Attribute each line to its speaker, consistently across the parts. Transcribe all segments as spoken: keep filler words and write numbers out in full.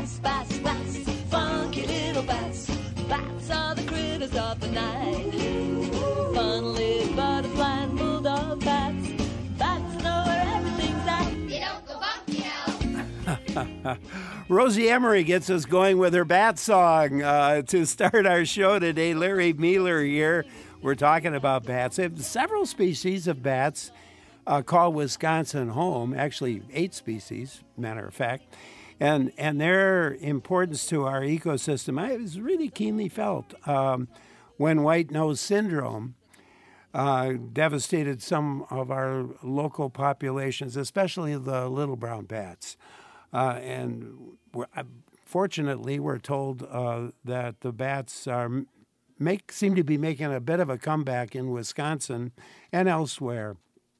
Speaker 1: bats, bats, bats, funky little bats. Bats are the critters of the night. Fun little butterfly and bulldog bats. Bats know where everything's at. You don't go bump, you know.
Speaker 2: Rosie Emery gets us going with her bat song uh, to start our show today. Larry Mueller here. We're talking about bats. They have several species of bats uh, called Wisconsin home, actually eight species, matter of fact. And and their importance to our ecosystem I was really keenly felt um, when white nose syndrome uh, devastated some of our local populations, especially the little brown bats. Uh, and we're, uh, fortunately, we're told uh, that the bats are make seem to be making a bit of a comeback in Wisconsin and elsewhere.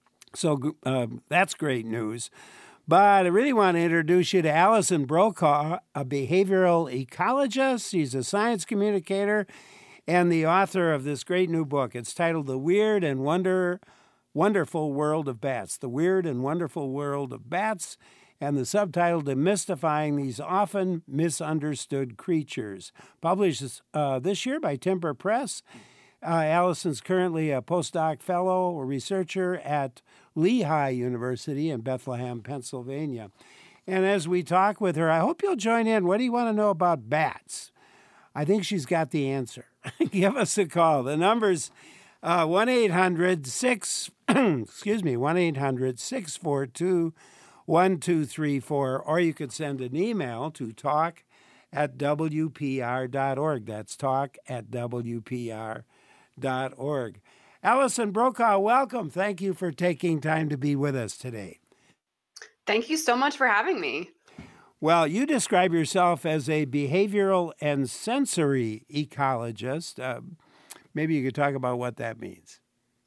Speaker 2: So uh, that's great news. But I really want to introduce you to Allison Brokaw, a behavioral ecologist. She's a science communicator and the author of this great new book. It's titled The Weird and Wonder, Wonderful World of Bats. The Weird and Wonderful World of Bats, and the subtitle, Demystifying These Often Misunderstood Creatures. Published uh, this year by Timber Press. Uh, Allison's currently a postdoc fellow or researcher at Lehigh University in Bethlehem, Pennsylvania. And as we talk with her, I hope you'll join in. What do you want to know about bats? I think she's got the answer. Give us a call. The number's uh, one eight hundred six, excuse me, one eight hundred six four two one two three four, or you could send an email to talk at w p r dot org. That's talk at w p r dot org. Allison Brokaw, welcome. Thank you for taking time to be with us today.
Speaker 3: Thank you so much for having me.
Speaker 2: Well, you describe yourself as a behavioral and sensory ecologist. Uh, maybe you could talk about what that means.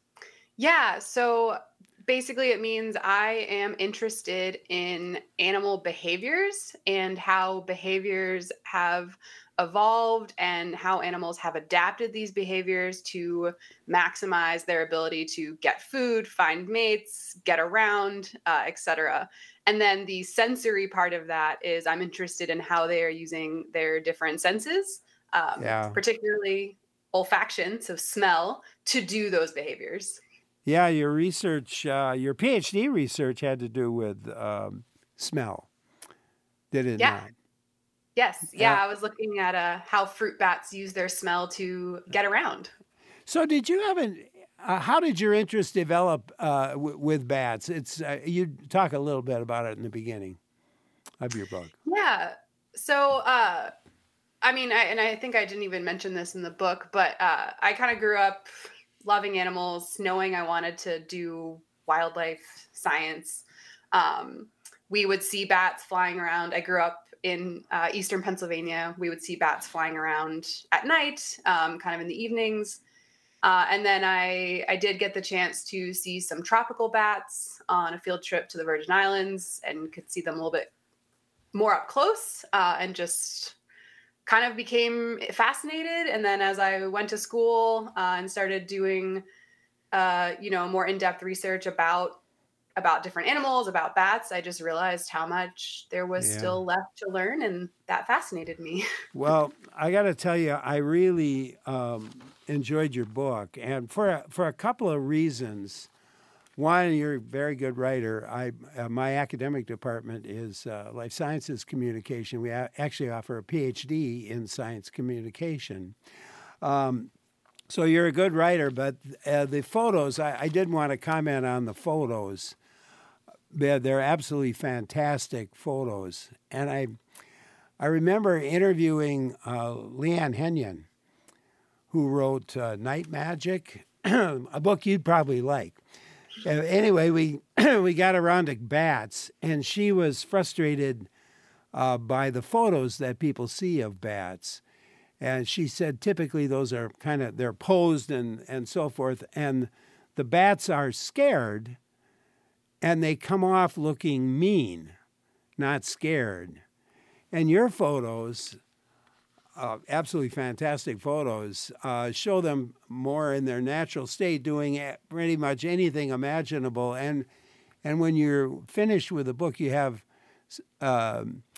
Speaker 3: Yeah, so basically it means I am interested in animal behaviors and how behaviors have evolved and how animals have adapted these behaviors to maximize their ability to get food, find mates, get around, uh, et cetera. And then the sensory part of that is I'm interested in how they are using their different senses, um,
Speaker 2: yeah.
Speaker 3: particularly olfaction, so smell, to do those behaviors.
Speaker 2: Yeah, your research, uh, your PhD research had to do with um, smell, did it
Speaker 3: yeah.
Speaker 2: not?
Speaker 3: Yes. Yeah,
Speaker 2: Uh,
Speaker 3: I was looking at uh, how fruit bats use their smell to get around.
Speaker 2: So did you have an, uh, how did your interest develop uh, w- with bats? It's uh, you talk a little bit about it in the beginning of your book.
Speaker 3: Yeah. So, uh, I mean, I, and I think I didn't even mention this in the book, but uh, I kind of grew up loving animals, knowing I wanted to do wildlife science. Um, we would see bats flying around. I grew up in uh, eastern Pennsylvania. We would see bats flying around at night, um, kind of in the evenings. Uh, and then I, I did get the chance to see some tropical bats on a field trip to the Virgin Islands and could see them a little bit more up close uh, and just kind of became fascinated. And then as I went to school uh, and started doing, uh, you know, more in-depth research about about different animals, about bats, I just realized how much there was
Speaker 2: Yeah.
Speaker 3: still left to learn, and that fascinated me.
Speaker 2: Well, I got to tell you, I really um, enjoyed your book, and for a, for a couple of reasons. One, you're a very good writer. I uh, my academic department is uh, life sciences communication. We a- actually offer a PhD in science communication. Um, so you're a good writer, but uh, the photos, I, I did want to comment on the photos. They're, they're absolutely fantastic photos. And I I remember interviewing uh, Leanne Henyon, who wrote uh, Night Magic, a book you'd probably like. Uh, anyway, we we got around to bats, and she was frustrated uh, by the photos that people see of bats. And she said typically those are kind of, they're posed and, and so forth, and the bats are scared, and they come off looking mean, not scared. And your photos, uh, absolutely fantastic photos, uh, show them more in their natural state, doing a- pretty much anything imaginable. And and when you're finished with the book, you have, um,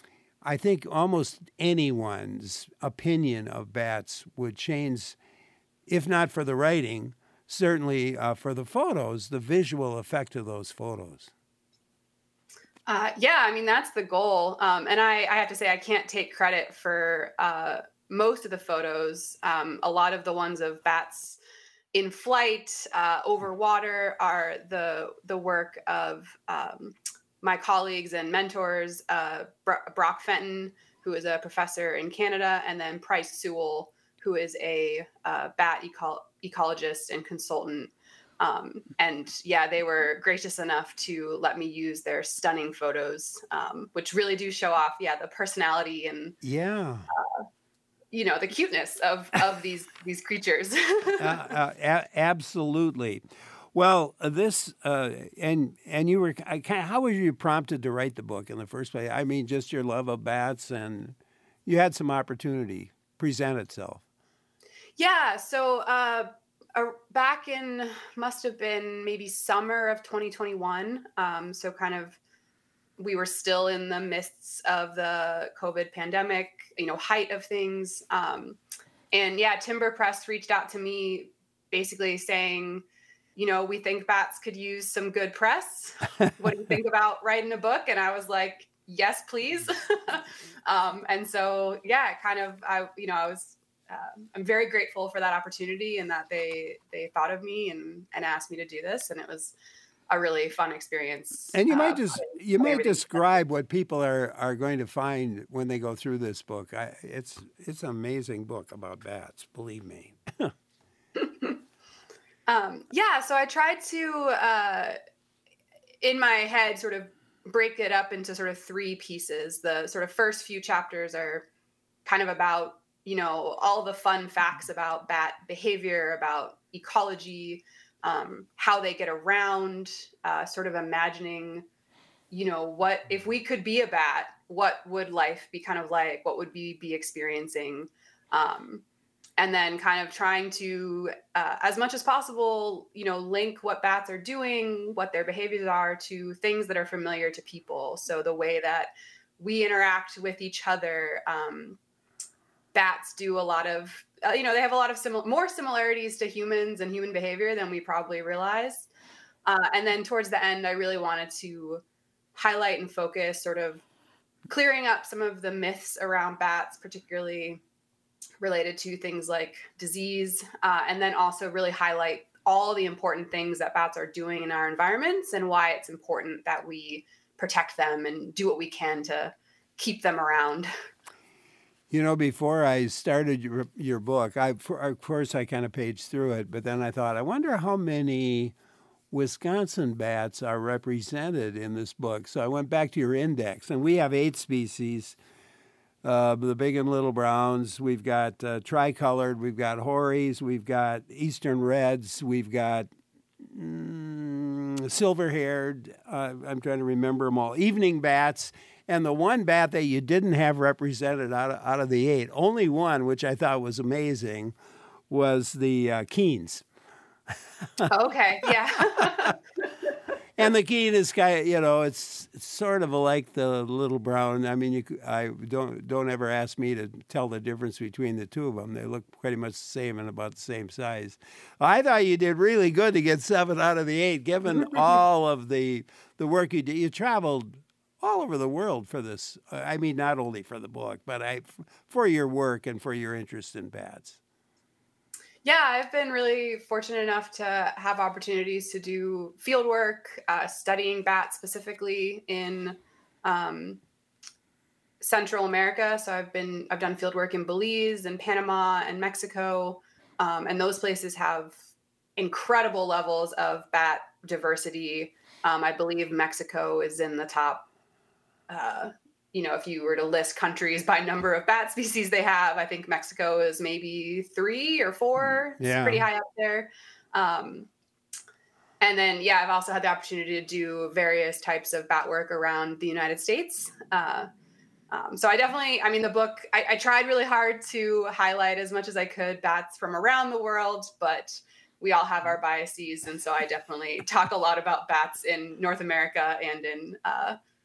Speaker 2: I think almost anyone's opinion of bats would change, if not for the writing, certainly uh, for the photos, the visual effect of those photos.
Speaker 3: Uh, yeah, I mean, that's the goal. Um, and I, I have to say, I can't take credit for uh, most of the photos. Um, a lot of the ones of bats in flight, uh, over water, are the the work of um, my colleagues and mentors, uh, Brock Fenton, who is a professor in Canada, and then Price Sewell, who is a uh, bat eco- ecologist and consultant. Um, and yeah, they were gracious enough to let me use their stunning photos, um, which really do show off, yeah, the personality and,
Speaker 2: yeah,
Speaker 3: uh, you know, the cuteness of, of these, these creatures.
Speaker 2: uh, uh, a- absolutely. Well, uh, this, uh, and, and you were, I kind of, how were you prompted to write the book in the first place? I mean, just your love of bats, and you had some opportunity present itself.
Speaker 3: Yeah. So, uh, Uh, back in, must have been maybe summer of twenty twenty-one. Um, so kind of, we were still in the midst of the COVID pandemic, you know, height of things. Um, and yeah, Timber Press reached out to me basically saying, you know, we think bats could use some good press. What do you think about writing a book? And I was like, yes, please. um, and so, yeah, kind of, I, you know, I was, Uh, I'm very grateful for that opportunity and that they they thought of me and, and asked me to do this. And it was a really fun experience.
Speaker 2: And you
Speaker 3: uh,
Speaker 2: might just
Speaker 3: putting-
Speaker 2: you
Speaker 3: putting
Speaker 2: might
Speaker 3: everything
Speaker 2: describe what people are, are going to find when they go through this book. I, it's it's an amazing book about bats, believe me.
Speaker 3: um, yeah, so I tried to uh, in my head sort of break it up into sort of three pieces. The sort of first few chapters are kind of about, you know, all the fun facts about bat behavior, about ecology, um, how they get around, uh, sort of imagining, you know, what if we could be a bat, what would life be kind of like? What would we be experiencing? Um, and then kind of trying to, uh, as much as possible, you know, link what bats are doing, what their behaviors are, to things that are familiar to people. So the way that we interact with each other, um, bats do a lot of, uh, you know, they have a lot of similar, more similarities to humans and human behavior than we probably realize. Uh, and then towards the end, I really wanted to highlight and focus sort of clearing up some of the myths around bats, particularly related to things like disease. Uh, and then also really highlight all the important things that bats are doing in our environments and why it's important that we protect them and do what we can to keep them around.
Speaker 2: You know, before I started your, your book, I, for, of course, I kind of paged through it, but then I thought, I wonder how many Wisconsin bats are represented in this book. So I went back to your index, and we have eight species, uh, the big and little browns. We've got uh, tricolored, we've got hories, we've got eastern reds, we've got mm, silver-haired, uh, I'm trying to remember them all, evening bats. And the one bat that you didn't have represented out of, out of the eight, only one, which I thought was amazing, was the uh, Keens.
Speaker 3: Okay, yeah.
Speaker 2: And the Keen is kind of, you know, it's, it's sort of like the little brown. I mean, you, I don't don't ever ask me to tell the difference between the two of them. They look pretty much the same and about the same size. I thought you did really good to get seven out of the eight, given all of the the work you did. You traveled all over the world for this. I mean, not only for the book, but I, for your work and for your interest in bats.
Speaker 3: Yeah, I've been really fortunate enough to have opportunities to do field work, uh, studying bats specifically in um, Central America. So I've been, I've done field work in Belize and Panama and Mexico. Um, and those places have incredible levels of bat diversity. Um, I believe Mexico is in the top Uh, you know, if you were to list countries by number of bat species they have, I think Mexico is maybe three or four.
Speaker 2: Yeah.
Speaker 3: It's pretty high up there. Um, and then, yeah, I've also had the opportunity to do various types of bat work around the United States. Uh, um, so I definitely, I mean, the book, I, I tried really hard to highlight as much as I could bats from around the world, but we all have our biases. And so I definitely talk a lot about bats in North America and in uh,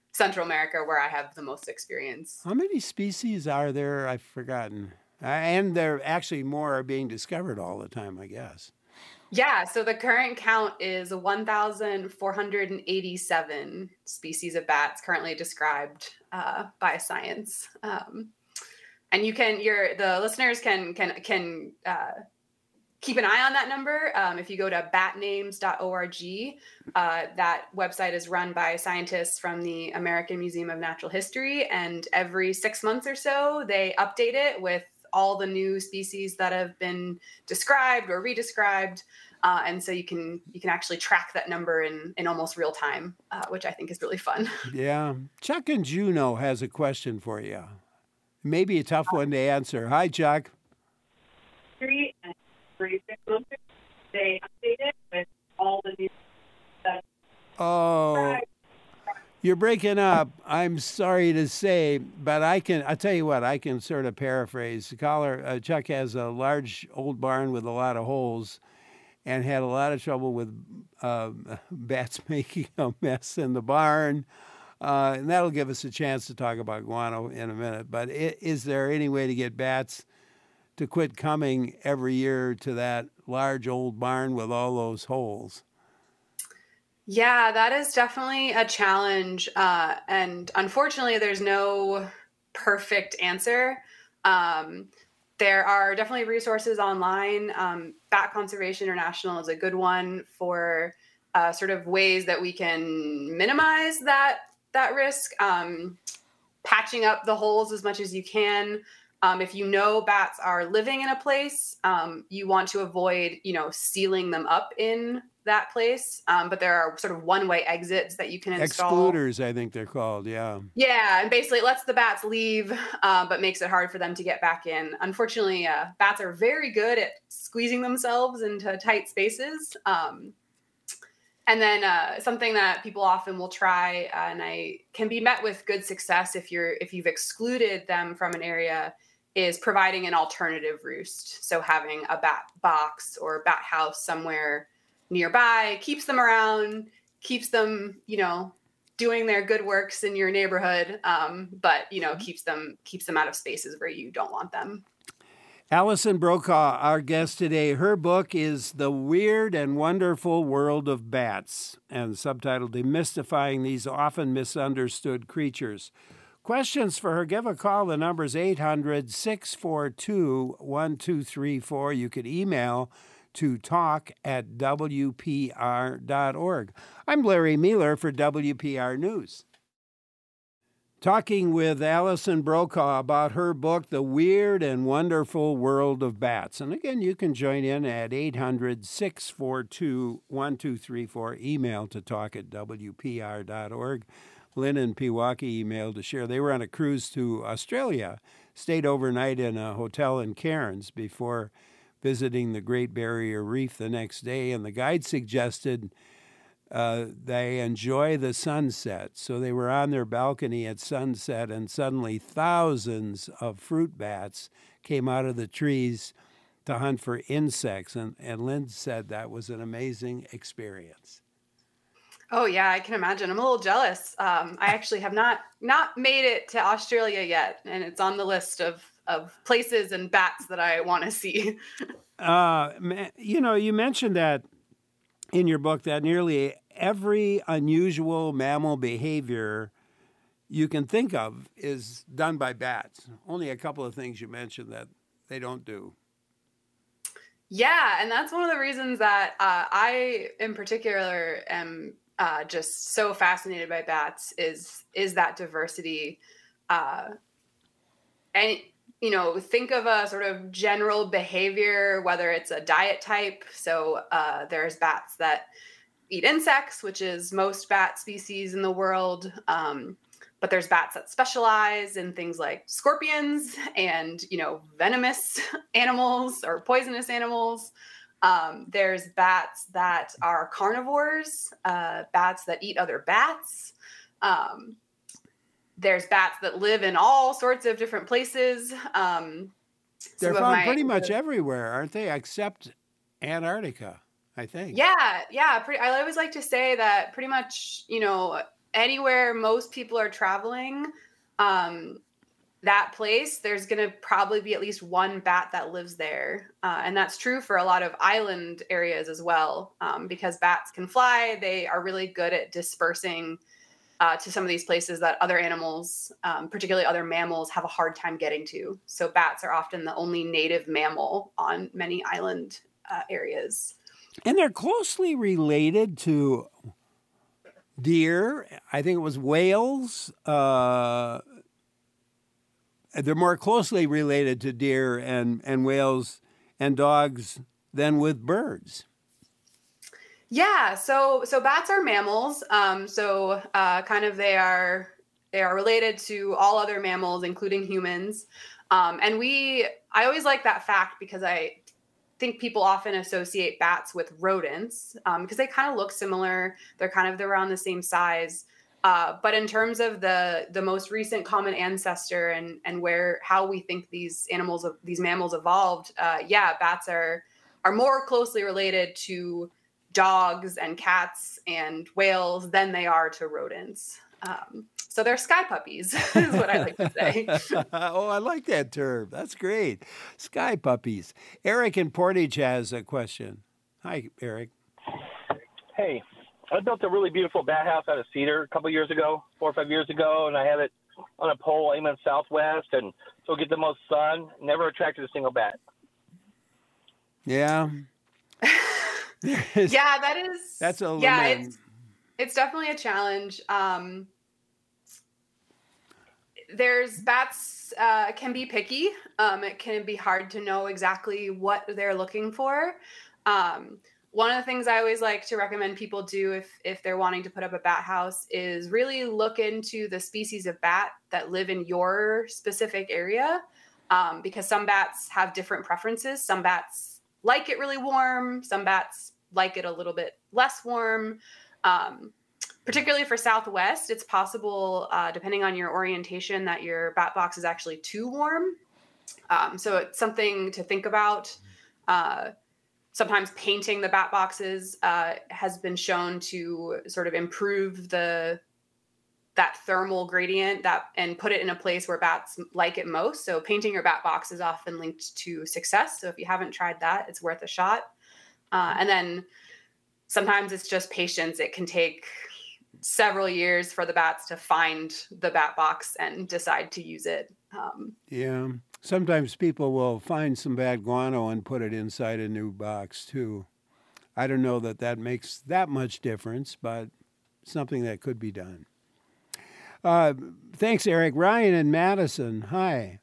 Speaker 3: Central America, where I have the most experience.
Speaker 2: How many species are there? I've forgotten. Uh, and there actually more are being discovered all the time, I guess.
Speaker 3: Yeah, so the current count is one thousand four hundred eighty-seven species of bats currently described uh, by science. Um, and you can, your the listeners can can can uh, keep an eye on that number. Um, if you go to bat names dot org, uh, that website is run by scientists from the American Museum of Natural History, and every six months or so, they update it with all the new species that have been described or redescribed. Uh, and so you can you can actually track that number in, in almost real time, uh, which I think is really fun.
Speaker 2: Yeah. Chuck in Juneau has a question for you. Maybe a tough one to answer. Hi, Chuck.
Speaker 4: Three and three six months ago, they updated with all the new stuff.
Speaker 2: Oh, you're breaking up. I'm sorry to say, but I can, I'll tell you what, I can sort of paraphrase. The caller, uh, Chuck has a large old barn with a lot of holes and had a lot of trouble with uh, bats making a mess in the barn. Uh, and that'll give us a chance to talk about guano in a minute. But it, is there any way to get bats to quit coming every year to that large old barn with all those holes?
Speaker 3: Yeah, that is definitely a challenge. Uh, and unfortunately, there's no perfect answer. Um, there are definitely resources online. Um, Bat Conservation International is a good one for uh, sort of ways that we can minimize that, that risk. Um, patching up the holes as much as you can. Um, if you know bats are living in a place, um, you want to avoid, you know, sealing them up in that place. Um, but there are sort of one-way exits that you can install.
Speaker 2: Excluders, I think they're called, yeah.
Speaker 3: Yeah, and basically it lets the bats leave, uh, but makes it hard for them to get back in. Unfortunately, uh, bats are very good at squeezing themselves into tight spaces. Um, and then uh, something that people often will try, uh, and I can be met with good success if you're if you've excluded them from an area, is providing an alternative roost. So having a bat box or bat house somewhere nearby keeps them around, keeps them, you know, doing their good works in your neighborhood, um, but, you know, keeps them keeps them out of spaces where you don't want them.
Speaker 2: Allison Brokaw, our guest today, her book is The Weird and Wonderful World of Bats, and subtitled Demystifying These Often Misunderstood Creatures. Questions for her, give a call. The number's eight hundred, six four two, one two three four. You could email to talk at W P R dot org. I'm Larry Mueller for W P R News. Talking with Allison Brokaw about her book, The Weird and Wonderful World of Bats. And again, you can join in at eight hundred, six four two, one two three four. Email to talk at W P R dot org. Lynn and Pewaukee emailed to share they were on a cruise to Australia, stayed overnight in a hotel in Cairns before visiting the Great Barrier Reef the next day, and the guide suggested uh, they enjoy the sunset. So they were on their balcony at sunset, and suddenly thousands of fruit bats came out of the trees to hunt for insects, and, and Lynn said that was an amazing experience.
Speaker 3: Oh yeah, I can imagine. I'm a little jealous. Um, I actually have not not made it to Australia yet, and it's on the list of of places and bats that I want to see.
Speaker 2: uh, you know, you mentioned that in your book that nearly every unusual mammal behavior you can think of is done by bats. Only a couple of things you mentioned that they don't do.
Speaker 3: Yeah, and that's one of the reasons that uh, I, in particular, am uh, just so fascinated by bats. Is is that diversity, uh, and you know, think of a sort of general behavior, whether it's a diet type. So uh, there's bats that eat insects, which is most bat species in the world. Um, but there's bats that specialize in things like scorpions and, you know, venomous animals or poisonous animals. Um, there's bats that are carnivores, uh, bats that eat other bats. Um, there's bats that live in all sorts of different places. Um,
Speaker 2: They're found my, pretty much uh, everywhere, aren't they? Except Antarctica, I think.
Speaker 3: Yeah, yeah. Pretty, I always like to say that pretty much, you know, anywhere most people are traveling, um, that place, there's going to probably be at least one bat that lives there. Uh, and that's true for a lot of island areas as well, um, because bats can fly. They are really good at dispersing uh, to some of these places that other animals, um, particularly other mammals, have a hard time getting to. So bats are often the only native mammal on many island uh, areas.
Speaker 2: And they're closely related to deer. I think it was whales. Uh, they're more closely related to deer and, and whales and dogs than with birds.
Speaker 3: Yeah, so so bats are mammals. Um, so uh, kind of they are they are related to all other mammals, including humans. Um, and we, I always like that fact because I think people often associate bats with rodents um, because they kind of look similar. They're kind of they're around the same size. Uh, but in terms of the the most recent common ancestor and and where how we think these animals these mammals evolved, uh, yeah, bats are are more closely related to dogs and cats and whales than they are to rodents. Um, so they're sky puppies, is what I like to say.
Speaker 2: Oh, I like that term. That's great. Sky puppies. Eric in Portage has a question. Hi, Eric.
Speaker 5: Hey, I built a really beautiful bat house out of cedar a couple years ago, four or five years ago, and I have it on a pole aiming southwest, and so get the most sun. Never attracted a single bat.
Speaker 2: Yeah.
Speaker 3: Yeah, that is.
Speaker 2: That's a
Speaker 3: yeah.
Speaker 2: lament.
Speaker 3: It's it's definitely a challenge. Um, there's bats uh, can be picky. Um, it can be hard to know exactly what they're looking for. Um, one of the things I always like to recommend people do if if they're wanting to put up a bat house is really look into the species of bat that live in your specific area, um, because some bats have different preferences. Some bats like it really warm. Some bats like it a little bit less warm. Um, particularly for Southwest, it's possible, uh, depending on your orientation, that your bat box is actually too warm. Um, so it's something to think about. Uh, sometimes painting the bat boxes uh, has been shown to sort of improve the that thermal gradient that and put it in a place where bats like it most. So painting your bat box is often linked to success. So if you haven't tried that, it's worth a shot. Uh, and then sometimes it's just patience. It can take several years for the bats to find the bat box and decide to use it. Um,
Speaker 2: yeah. Sometimes people will find some bad guano and put it inside a new box too. I don't know that that makes that much difference, but something that could be done. Uh, thanks, Eric. Ryan in Madison. Hi.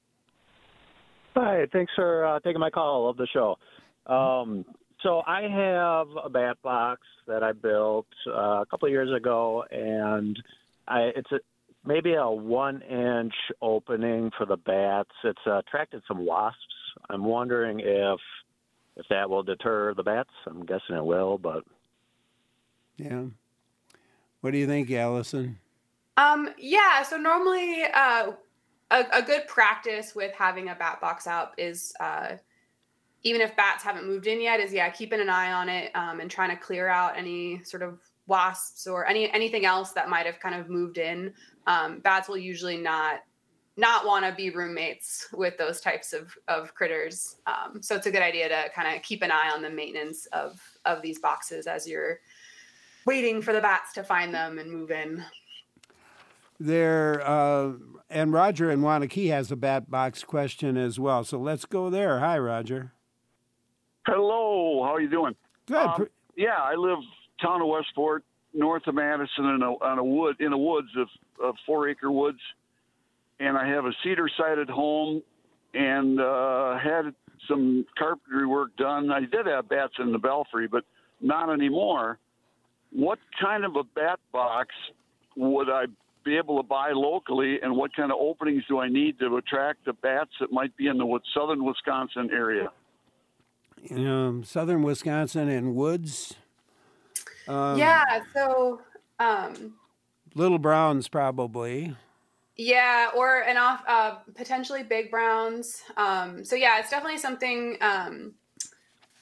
Speaker 6: Hi. Thanks for uh, taking my call of the show. Um, so I have a bat box that I built uh, a couple of years ago, and I, it's a, maybe a one-inch opening for the bats. It's uh, attracted some wasps. I'm wondering if if that will deter the bats. I'm guessing it will, but
Speaker 2: yeah. What do you think, Allison?
Speaker 3: Um, yeah, so normally uh, a, a good practice with having a bat box out is, uh, even if bats haven't moved in yet, is, yeah, keeping an eye on it um, and trying to clear out any sort of wasps or any anything else that might have kind of moved in. Um, bats will usually not not want to be roommates with those types of, of critters. Um, so it's a good idea to kind of keep an eye on the maintenance of, of these boxes as you're waiting for the bats to find them and move in.
Speaker 2: There, uh, and Roger in Wanakee has a bat box question as well. So let's go there. Hi, Roger.
Speaker 7: Hello. How are you doing?
Speaker 2: Good.
Speaker 7: Um, yeah, I live town of Westport, north of Madison, in a, on a wood in the woods of, of four acre woods, and I have a cedar sided home, and uh, had some carpentry work done. I did have bats in the belfry, but not anymore. What kind of a bat box would I be able to buy locally, and what kind of openings do I need to attract the bats that might be in the southern Wisconsin area?
Speaker 2: Um, southern Wisconsin and woods. Um,
Speaker 3: yeah, so um,
Speaker 2: little browns probably.
Speaker 3: Yeah, or an off uh, potentially big browns. Um, so yeah, it's definitely something. Um,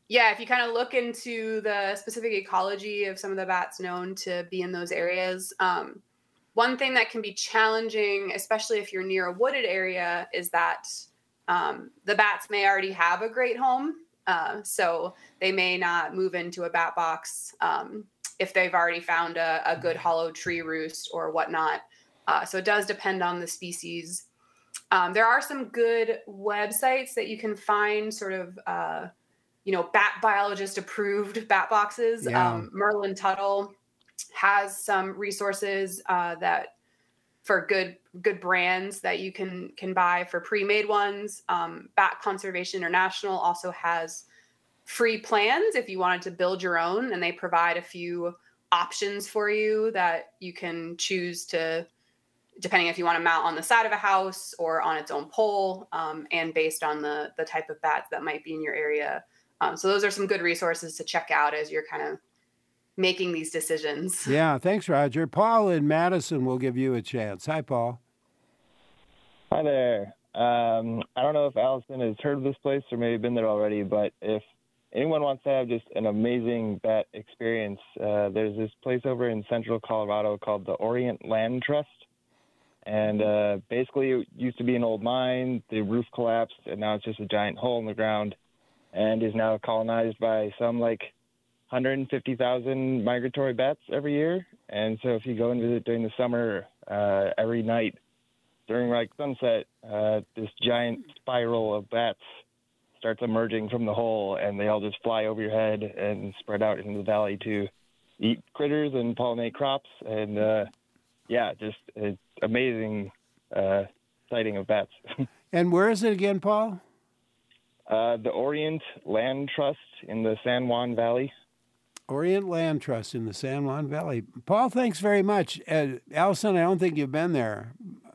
Speaker 3: yeah, if you kind of look into the specific ecology of some of the bats known to be in those areas, um, one thing that can be challenging, especially if you're near a wooded area, is that um, the bats may already have a great home. Uh, so they may not move into a bat box um, if they've already found a, a good hollow tree roost or whatnot. Uh, so it does depend on the species. Um, there are some good websites that you can find sort of, uh, you know, bat biologist approved bat boxes.
Speaker 2: Yeah.
Speaker 3: Um, Merlin Tuttle has some resources uh, that for good good brands that you can can buy for pre-made ones. Um, Bat Conservation International also has free plans if you wanted to build your own, and they provide a few options for you that you can choose to, depending if you want to mount on the side of a house or on its own pole, um, and based on the the type of bats that might be in your area. Um, so those are some good resources to check out as you're kind of making these decisions.
Speaker 2: Yeah, thanks, Roger. Paul in Madison will give you a chance. Hi, Paul.
Speaker 8: Hi there. Um, I don't know if Allison has heard of this place or maybe been there already, but if anyone wants to have just an amazing bat experience, uh, there's this place over in central Colorado called the Orient Land Trust. And uh, basically it used to be an old mine. The roof collapsed, and now it's just a giant hole in the ground and is now colonized by some, like, one hundred fifty thousand migratory bats every year. And so if you go and visit during the summer, uh, every night during like sunset, uh, this giant spiral of bats starts emerging from the hole, and they all just fly over your head and spread out into the valley to eat critters and pollinate crops. And uh, yeah, just an amazing uh, sighting of bats.
Speaker 2: And where is it again, Paul?
Speaker 8: Uh, the Orient Land Trust in the San Juan Valley.
Speaker 2: Orient Land Trust in the San Juan Valley. Paul, thanks very much. Uh, Allison, I don't think you've been there.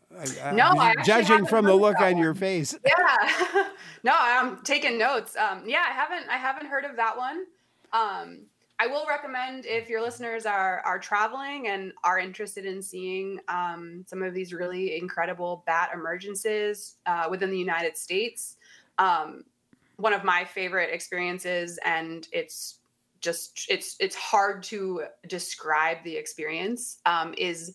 Speaker 2: I,
Speaker 3: No, I actually
Speaker 2: judging
Speaker 3: haven't
Speaker 2: from the
Speaker 3: heard of
Speaker 2: look
Speaker 3: that
Speaker 2: on your
Speaker 3: one.
Speaker 2: face.
Speaker 3: Yeah. No, I'm taking notes. Um, yeah, I haven't I haven't heard of that one. Um, I will recommend if your listeners are are traveling and are interested in seeing um, some of these really incredible bat emergences uh, within the United States. Um, one of my favorite experiences, and it's just it's it's hard to describe the experience, um, is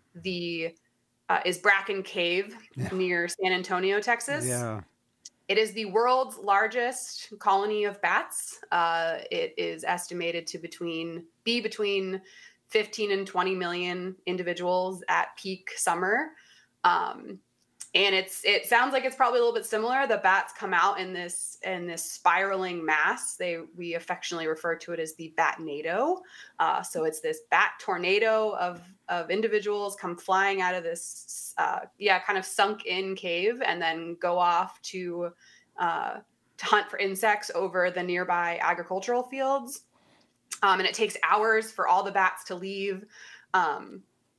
Speaker 3: the uh, is Bracken Cave
Speaker 2: Yeah.
Speaker 3: near San Antonio, Texas.
Speaker 2: Yeah.
Speaker 3: It is the world's largest colony of bats. Uh, it is estimated to between be between fifteen and twenty million individuals at peak summer. Um, and it's it sounds like it's probably a little bit similar. The bats come out in this in this spiraling mass. They we affectionately refer to it as the batnado. Uh, so it's this bat tornado of of individuals come flying out of this uh, yeah kind of sunk in cave, and then go off to uh, to hunt for insects over the nearby agricultural fields. Um, and it takes hours for all the bats to leave. Um,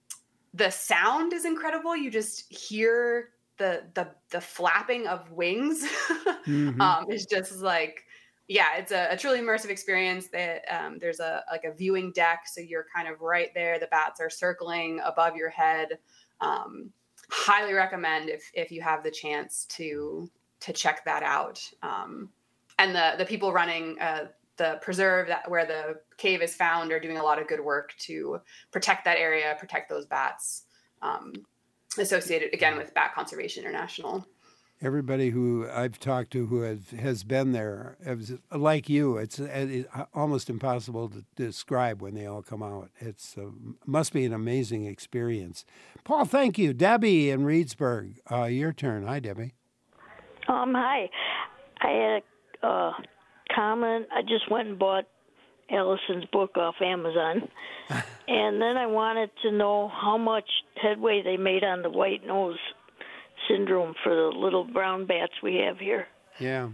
Speaker 3: the sound is incredible. You just hear the the the flapping of wings.
Speaker 2: Mhm.
Speaker 3: um, it's just like, yeah, it's a, a truly immersive experience. That um, there's a like a viewing deck, so you're kind of right there. The bats are circling above your head. Um, highly recommend if if you have the chance to to check that out. Um, and the the people running uh, the preserve that where the cave is found are doing a lot of good work to protect that area, protect those bats. Um, associated again with Bat Conservation International.
Speaker 2: Everybody who I've talked to who has, has been there, is, like you, it's, it's almost impossible to describe when they all come out. It's uh, must be an amazing experience. Paul, thank you. Debbie in Reedsburg, uh, your turn. Hi, Debbie.
Speaker 9: Um, hi. I had a uh, comment. I just went and bought Allison's book off Amazon. And then I wanted to know how much headway they made on the white nose syndrome for the little brown bats we have here.
Speaker 2: Yeah.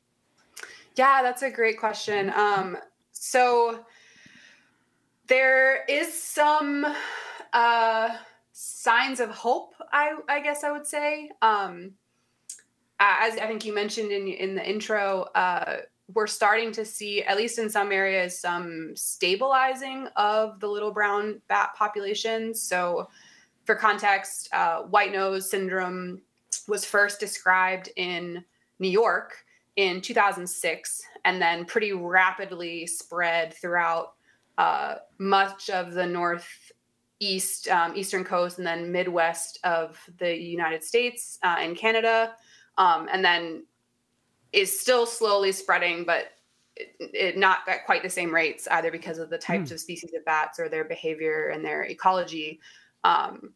Speaker 3: Yeah, that's a great question. Um, so there is some uh, signs of hope, I, I guess I would say. Um, as I think you mentioned in in the intro, uh, we're starting to see, at least in some areas, some stabilizing of the little brown bat population. So for context, uh, white nose syndrome was first described in New York in two thousand six. and then pretty rapidly spread throughout uh, much of the northeast, um, eastern coast, and then Midwest of the United States uh, and Canada, um, and then is still slowly spreading, but it, it not at quite the same rates, either because of the types mm. of species of bats or their behavior and their ecology. Um,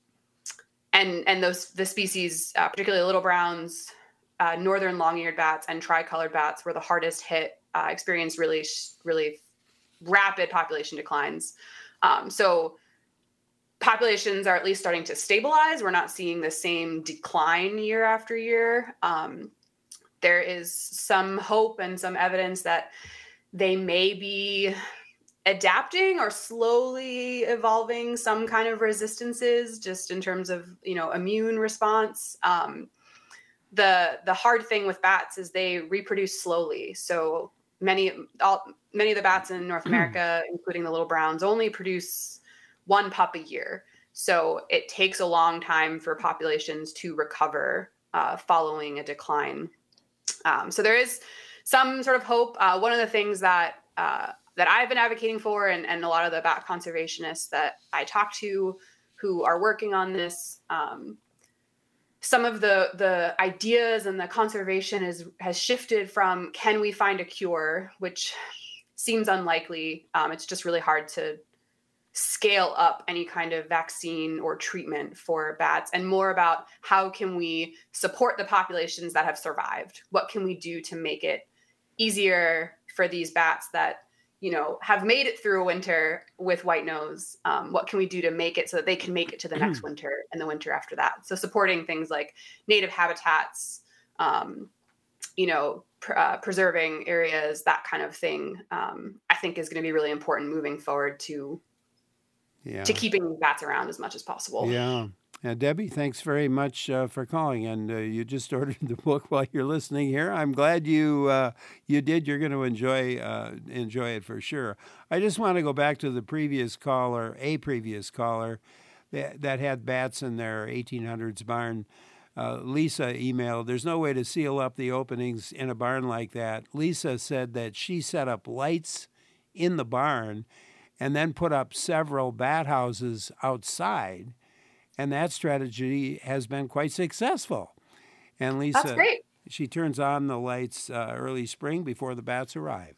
Speaker 3: and and those the species, uh, particularly little browns, uh, northern long-eared bats, and tricolored bats were the hardest hit, uh, experienced really, really rapid population declines. Um, so populations are at least starting to stabilize. We're not seeing the same decline year after year. Um, there is some hope and some evidence that they may be adapting or slowly evolving some kind of resistances, just in terms of, you know, immune response. Um, the the hard thing with bats is they reproduce slowly. So many all, many of the bats in North America, including the little browns, only produce one pup a year. So it takes a long time for populations to recover uh, following a decline. Um, so there is some sort of hope. Uh, one of the things that uh, that I've been advocating for, and, and a lot of the bat conservationists that I talk to who are working on this, um, some of the the ideas and the conservation is has shifted from, can we find a cure, which seems unlikely. Um, it's just really hard to scale up any kind of vaccine or treatment for bats, and more about how can we support the populations that have survived? What can we do to make it easier for these bats that, you know, have made it through a winter with white nose? Um, what can we do to make it so that they can make it to the next winter and the winter after that? So supporting things like native habitats, um, you know, pr- uh, preserving areas, that kind of thing, um, I think is going to be really important moving forward to Yeah. to keeping bats around as much as possible.
Speaker 2: Yeah. Uh, Debbie, thanks very much uh, for calling. And uh, you just ordered the book while you're listening here. I'm glad you uh, you did. You're going to enjoy uh, enjoy it for sure. I just want to go back to the previous caller, a previous caller that, that had bats in their eighteen hundreds barn. Uh, Lisa emailed, there's no way to seal up the openings in a barn like that. Lisa said that she set up lights in the barn and then put up several bat houses outside. And that strategy has been quite successful. And Lisa,
Speaker 3: That's great.
Speaker 2: She turns on the lights uh, early spring before the bats arrive.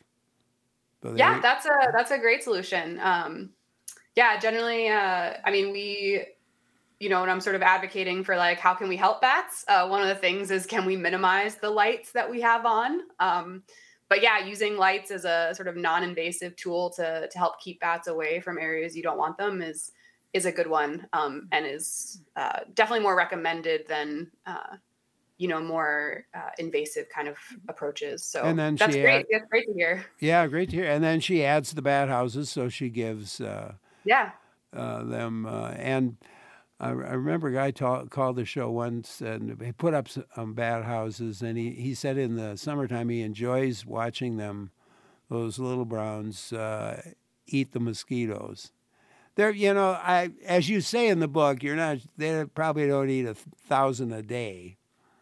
Speaker 2: So they,
Speaker 3: yeah, that's a that's a great solution. Um, yeah, generally, uh, I mean, we, you know, when I'm sort of advocating for like, how can we help bats? Uh, one of the things is, can we minimize the lights that we have on? Um, But yeah, using lights as a sort of non-invasive tool to to help keep bats away from areas you don't want them is is a good one, um, and is uh, definitely more recommended than uh, you know more uh, invasive kind of approaches. So
Speaker 2: and then
Speaker 3: that's
Speaker 2: she
Speaker 3: great.
Speaker 2: Add,
Speaker 3: that's great to hear.
Speaker 2: Yeah, great to hear. And then she adds the bat houses, so she gives uh,
Speaker 3: yeah
Speaker 2: uh, them uh, and. I remember a guy talk, called the show once and he put up some bat houses, and he, he said in the summertime he enjoys watching them, those little browns, uh, eat the mosquitoes. They're, you know, I as you say in the book, you're not, they probably don't eat a thousand a day.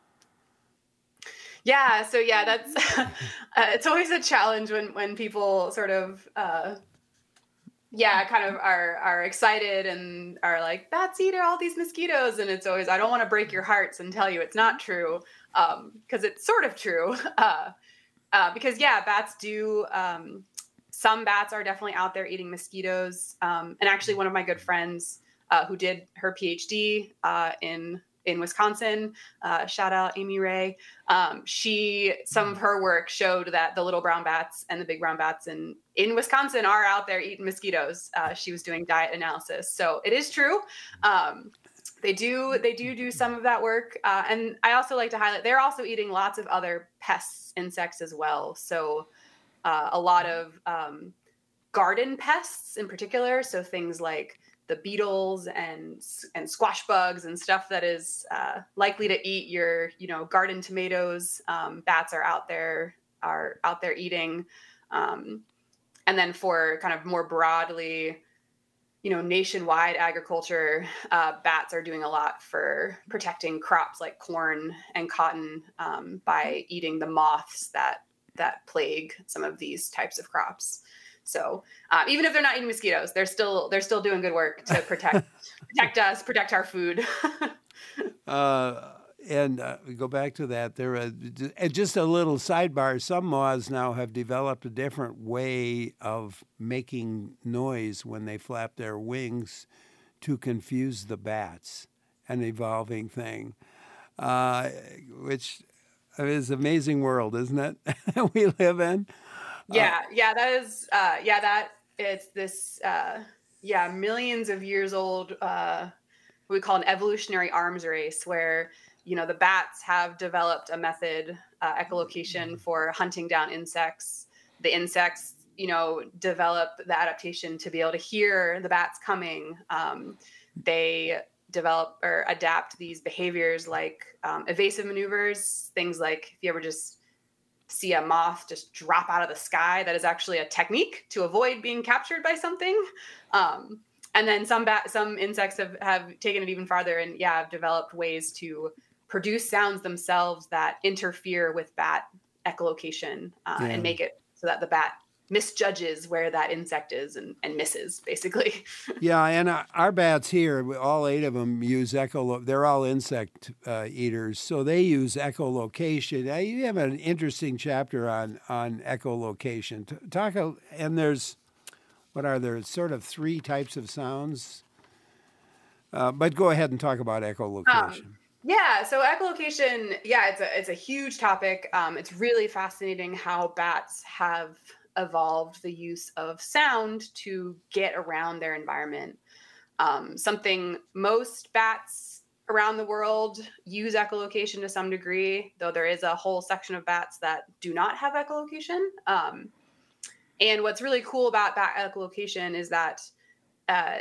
Speaker 3: Yeah, so yeah, that's, uh, it's always a challenge when, when people sort of, uh, yeah, kind of are are excited and are like, bats eat all these mosquitoes. And it's always, I don't want to break your hearts and tell you it's not true, because um, it's sort of true. Uh, uh, because, yeah, bats do, um, some bats are definitely out there eating mosquitoes. Um, and actually one of my good friends uh, who did her PhD uh, in in Wisconsin, uh, shout out Amy Ray. Um, she, some of her work showed that the little brown bats and the big brown bats in, in Wisconsin are out there eating mosquitoes. Uh, she was doing diet analysis. So it is true. Um, they do, they do do some of that work. Uh, and I also like to highlight, they're also eating lots of other pests, insects as well. So uh, a lot of um, garden pests in particular. So things like the beetles and and squash bugs and stuff that is uh, likely to eat your, you know, garden tomatoes. Um, bats are out there are out there eating, um, and then for kind of more broadly, you know, nationwide agriculture, uh, bats are doing a lot for protecting crops like corn and cotton um, by eating the moths that that plague some of these types of crops. So um, even if they're not eating mosquitoes, they're still they're still doing good work to protect protect us, protect our food.
Speaker 2: uh, and uh, we go back to that. There, uh, just a little sidebar. Some moths now have developed a different way of making noise when they flap their wings to confuse the bats. An evolving thing, uh, which is an amazing world, isn't it? we live in.
Speaker 3: Yeah, yeah, that is, uh, yeah, that it's this, uh, yeah, millions of years old, uh, what we call an evolutionary arms race, where, you know, the bats have developed a method, uh, echolocation, for hunting down insects. The insects, you know, develop the adaptation to be able to hear the bats coming. Um, they develop or adapt these behaviors like um, evasive maneuvers, things like if you ever just see a moth just drop out of the sky, that is actually a technique to avoid being captured by something. Um, and then some bat, some insects have, have taken it even farther and yeah, have developed ways to produce sounds themselves that interfere with bat echolocation uh,
Speaker 2: Yeah.
Speaker 3: and make it so that the bat misjudges where that insect is and, and misses, basically.
Speaker 2: Yeah, and uh, our bats here, all eight of them use echolo. They're all insect uh, eaters, so they use echolocation. Uh, you have an interesting chapter on on echolocation. T- Talk, a- and there's what are there? Sort of three types of sounds. Uh, but go ahead and talk about echolocation.
Speaker 3: Um, yeah, so echolocation, yeah, it's a it's a huge topic. Um, it's really fascinating how bats have evolved the use of sound to get around their environment. Um, something most bats around the world use echolocation to some degree, though there is a whole section of bats that do not have echolocation. Um, and what's really cool about bat echolocation is that uh,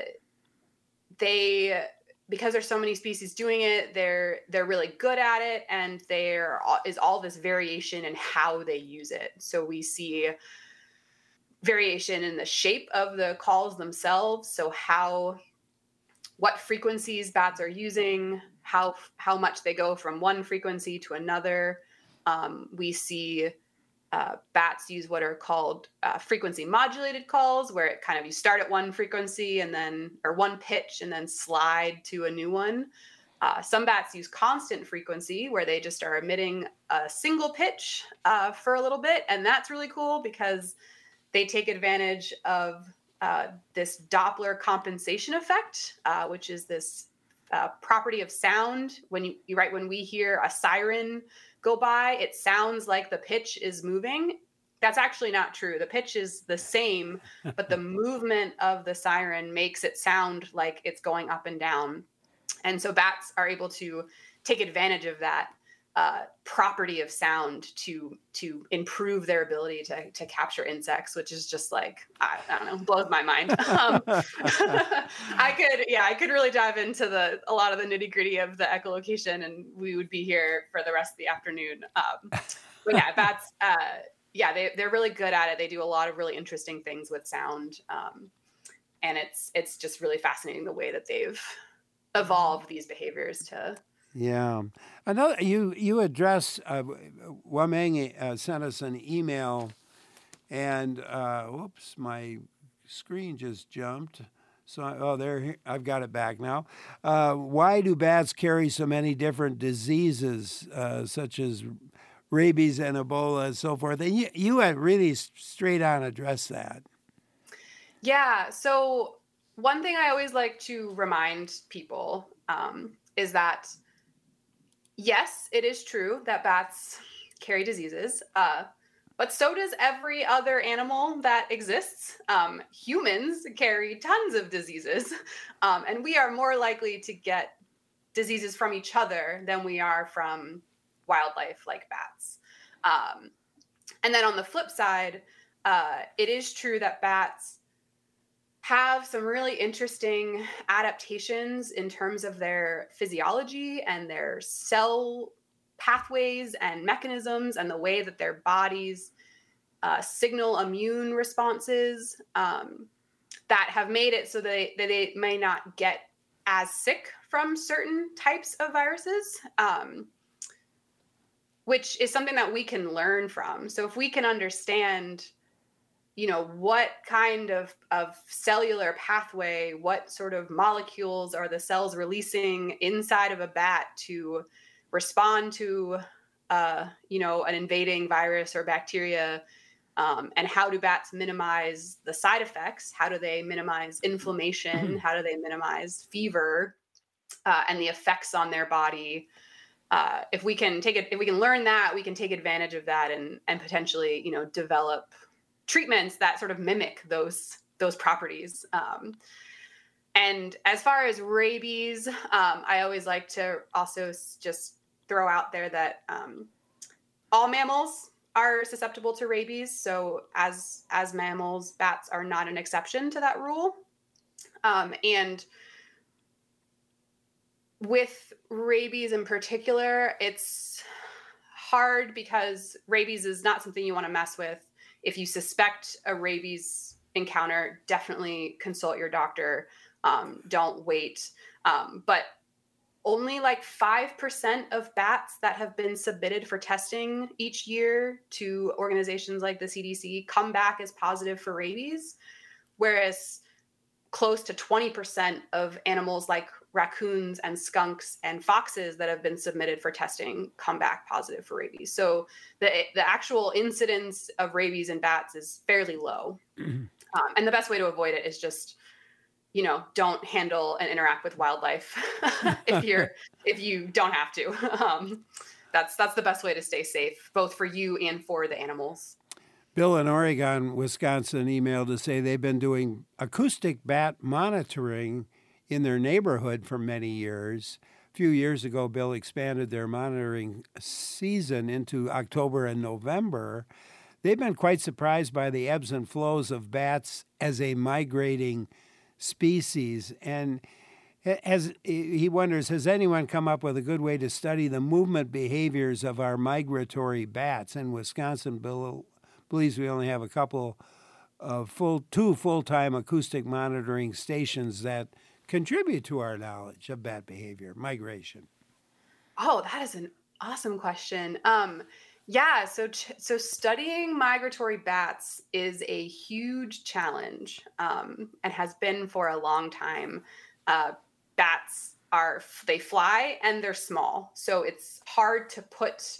Speaker 3: they, because there's so many species doing it, they're they're really good at it, and there is all this variation in how they use it. So we see variation in the shape of the calls themselves. So how, what frequencies bats are using, how how much they go from one frequency to another. Um, we see uh, bats use what are called uh, frequency modulated calls, where it kind of, you start at one frequency and then, or one pitch and then slide to a new one. Uh, some bats use constant frequency, where they just are emitting a single pitch uh, for a little bit. And that's really cool because they take advantage of uh, this Doppler compensation effect, uh, which is this uh, property of sound. When you, you right, when we hear a siren go by, it sounds like the pitch is moving. That's actually not true. The pitch is the same, but the movement of the siren makes it sound like it's going up and down. And so bats are able to take advantage of that uh, property of sound to to improve their ability to to capture insects, which is just like, I, I don't know, blows my mind. Um, I could, yeah, I could really dive into the a lot of the nitty gritty of the echolocation, and we would be here for the rest of the afternoon. Um, but yeah, bats, uh, yeah, they they're really good at it. They do a lot of really interesting things with sound, um, and it's it's just really fascinating the way that they've evolved these behaviors to.
Speaker 2: Yeah, another you you address uh, Wameng uh, sent us an email, and uh, whoops, my screen just jumped. So I, oh, there I've got it back now. Uh, why do bats carry so many different diseases, uh, such as rabies and Ebola and so forth? And you you had really straight on addressed that.
Speaker 3: Yeah. So one thing I always like to remind people um, is that. Yes, it is true that bats carry diseases, uh, but so does every other animal that exists. Um, humans carry tons of diseases, um, and we are more likely to get diseases from each other than we are from wildlife like bats. Um, and then on the flip side, uh, it is true that bats have some really interesting adaptations in terms of their physiology and their cell pathways and mechanisms and the way that their bodies uh, signal immune responses um, that have made it so that they, that they may not get as sick from certain types of viruses. Um, which is something that we can learn from. So if we can understand, you know, what kind of, of cellular pathway, what sort of molecules are the cells releasing inside of a bat to respond to, uh, you know, an invading virus or bacteria, um, and how do bats minimize the side effects? How do they minimize inflammation? How do they minimize fever, uh, and the effects on their body? Uh, if we can take it, if we can learn that, we can take advantage of that and and potentially, you know, develop treatments that sort of mimic those those properties. Um, and as far as rabies, um, I always like to also s- just throw out there that um, all mammals are susceptible to rabies. So as as mammals, bats are not an exception to that rule. Um, and with rabies in particular, it's hard because rabies is not something you want to mess with. If you suspect a rabies encounter, definitely consult your doctor. Um, don't wait. Um, but only like five percent of bats that have been submitted for testing each year to organizations like the C D C come back as positive for rabies, whereas close to twenty percent of animals like raccoons and skunks and foxes that have been submitted for testing come back positive for rabies. So the the actual incidence of rabies in bats is fairly low. um, and the best way to avoid it is just, you know, don't handle and interact with wildlife if you're if you don't have to. Um, that's that's the best way to stay safe, both for you and for the animals.
Speaker 2: Bill in Oregon, Wisconsin emailed to say they've been doing acoustic bat monitoring in their neighborhood for many years. A few years ago, Bill expanded their monitoring season into October and November. They've been quite surprised by the ebbs and flows of bats as a migrating species. And has, he wonders, has anyone come up with a good way to study the movement behaviors of our migratory bats? In Wisconsin, Bill believes we only have a couple of full, two full-time acoustic monitoring stations that contribute to our knowledge of bat behavior, migration.
Speaker 3: Oh, that is an awesome question. Um, yeah, so so studying migratory bats is a huge challenge, um, and has been for a long time. Uh, bats are they fly and they're small, so it's hard to put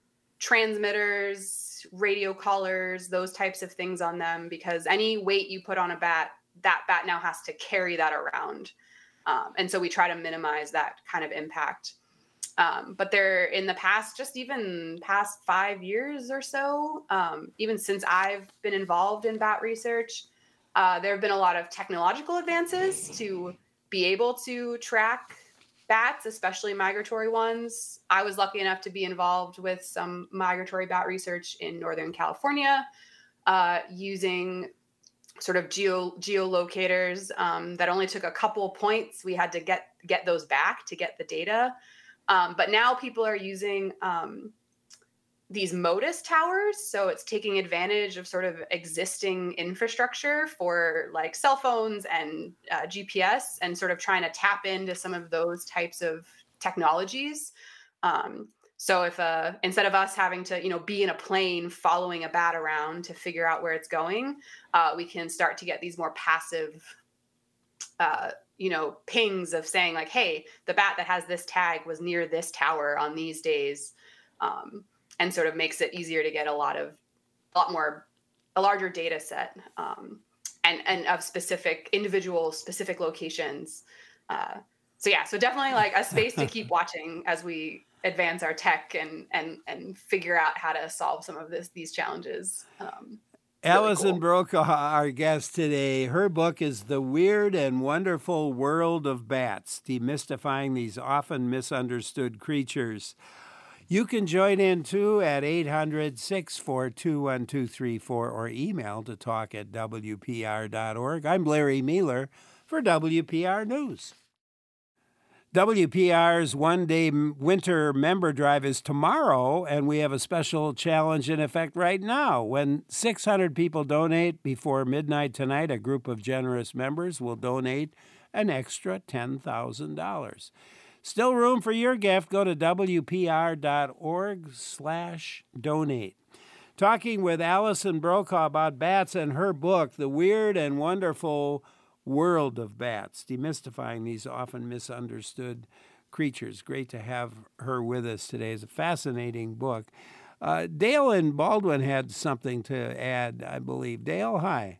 Speaker 3: transmitters, radio collars, those types of things on them, because any weight you put on a bat, that bat now has to carry that around. Um, and so we try to minimize that kind of impact. Um, but there, in the past, just even past five years or so, um, even since I've been involved in bat research, uh, there have been a lot of technological advances to be able to track bats, especially migratory ones. I was lucky enough to be involved with some migratory bat research in Northern California, uh, using sort of geo geolocators um, that only took a couple points. We had to get get those back to get the data. Um, but now people are using um, these MODIS towers. So it's taking advantage of sort of existing infrastructure for like cell phones and uh, G P S, and sort of trying to tap into some of those types of technologies. Um, so if uh, instead of us having to, you know, be in a plane following a bat around to figure out where it's going, uh, we can start to get these more passive uh, you know, pings of saying like, hey, the bat that has this tag was near this tower on these days, um, and sort of makes it easier to get a lot of, a lot more, a larger data set, um, and, and of specific individual specific locations. Uh, so yeah, so definitely like a space to keep watching as we advance our tech and, and, and figure out how to solve some of this, these challenges. Um,
Speaker 2: Allison
Speaker 3: really cool.
Speaker 2: Brokaw, our guest today, her book is The Weird and Wonderful World of Bats, Demystifying These Often Misunderstood Creatures. You can join in, too, at eight hundred, six four two, one two three four or email to talk at W P R dot org. I'm Larry Mueller for W P R News. W P R's one-day winter member drive is tomorrow, and we have a special challenge in effect right now. When six hundred people donate before midnight tonight, a group of generous members will donate an extra ten thousand dollars. Still room for your gift. Go to W P R dot org slash donate. Talking with Allison Brokaw about bats and her book, The Weird and Wonderful World of Bats, Demystifying These Often Misunderstood Creatures. Great to have her with us today. It's a fascinating book. Uh, Dale and Baldwin had something to add, I believe. Dale, hi.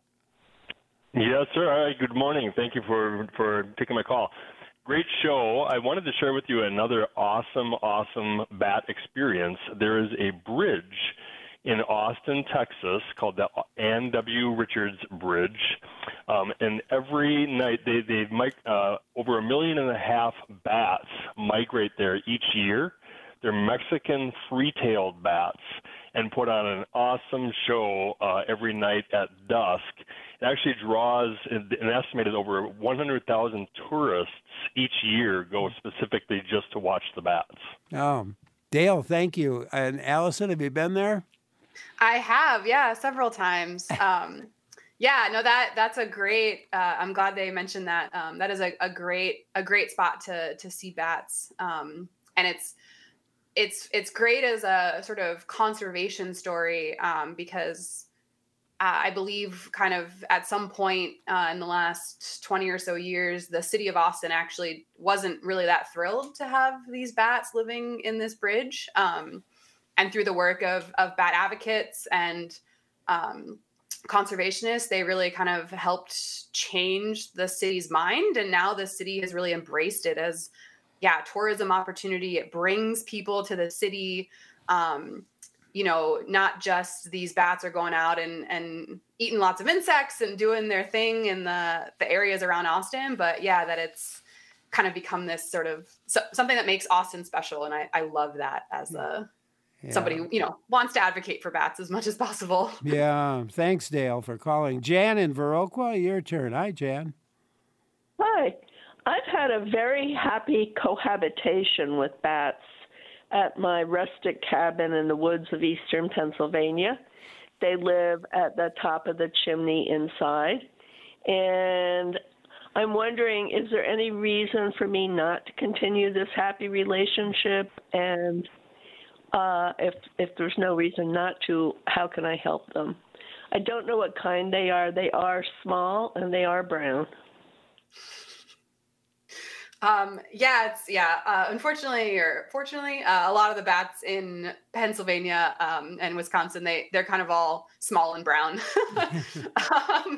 Speaker 10: Yes, sir. All right. Good morning. Thank you for, for taking my call. Great show. I wanted to share with you another awesome, awesome bat experience. There is a bridge in Austin, Texas, called the Ann W. Richards Bridge. Um, and every night, they, they might, uh, over a million and a half bats migrate there each year. They're Mexican free-tailed bats and put on an awesome show uh, every night at dusk. It actually draws an estimated over one hundred thousand tourists each year go specifically just to watch the bats.
Speaker 2: Oh, Dale, thank you. And Allison, have you been there?
Speaker 3: I have, yeah, several times. Um, yeah, no, that that's a great. Uh, I'm glad they mentioned that. Um, that is a, a great a great spot to to see bats, um, and it's it's it's great as a sort of conservation story um, because uh, I believe kind of at some point uh, in the last twenty or so years, the city of Austin actually wasn't really that thrilled to have these bats living in this bridge. Um, And through the work of, of bat advocates and um, conservationists, they really kind of helped change the city's mind. And now the city has really embraced it as, yeah, tourism opportunity. It brings people to the city. Um, you know, not just these bats are going out and, and eating lots of insects and doing their thing in the, the areas around Austin, but yeah, that it's kind of become this sort of so, something that makes Austin special. And I, I love that as a
Speaker 2: Yeah.
Speaker 3: somebody who, you know, wants to advocate for bats as much as possible.
Speaker 2: Yeah, thanks, Dale, for calling. Jan in Viroqua, your turn. Hi, Jan.
Speaker 11: Hi. I've had a very happy cohabitation with bats at my rustic cabin in the woods of eastern Pennsylvania. They live at the top of the chimney inside. And I'm wondering, is there any reason for me not to continue this happy relationship? And Uh, if if there's no reason not to, how can I help them? I don't know what kind they are. They are small and they are brown.
Speaker 3: Um, yeah, it's yeah. Uh, unfortunately, or fortunately, uh, a lot of the bats in Pennsylvania um, and Wisconsin, they they're kind of all small and brown. um,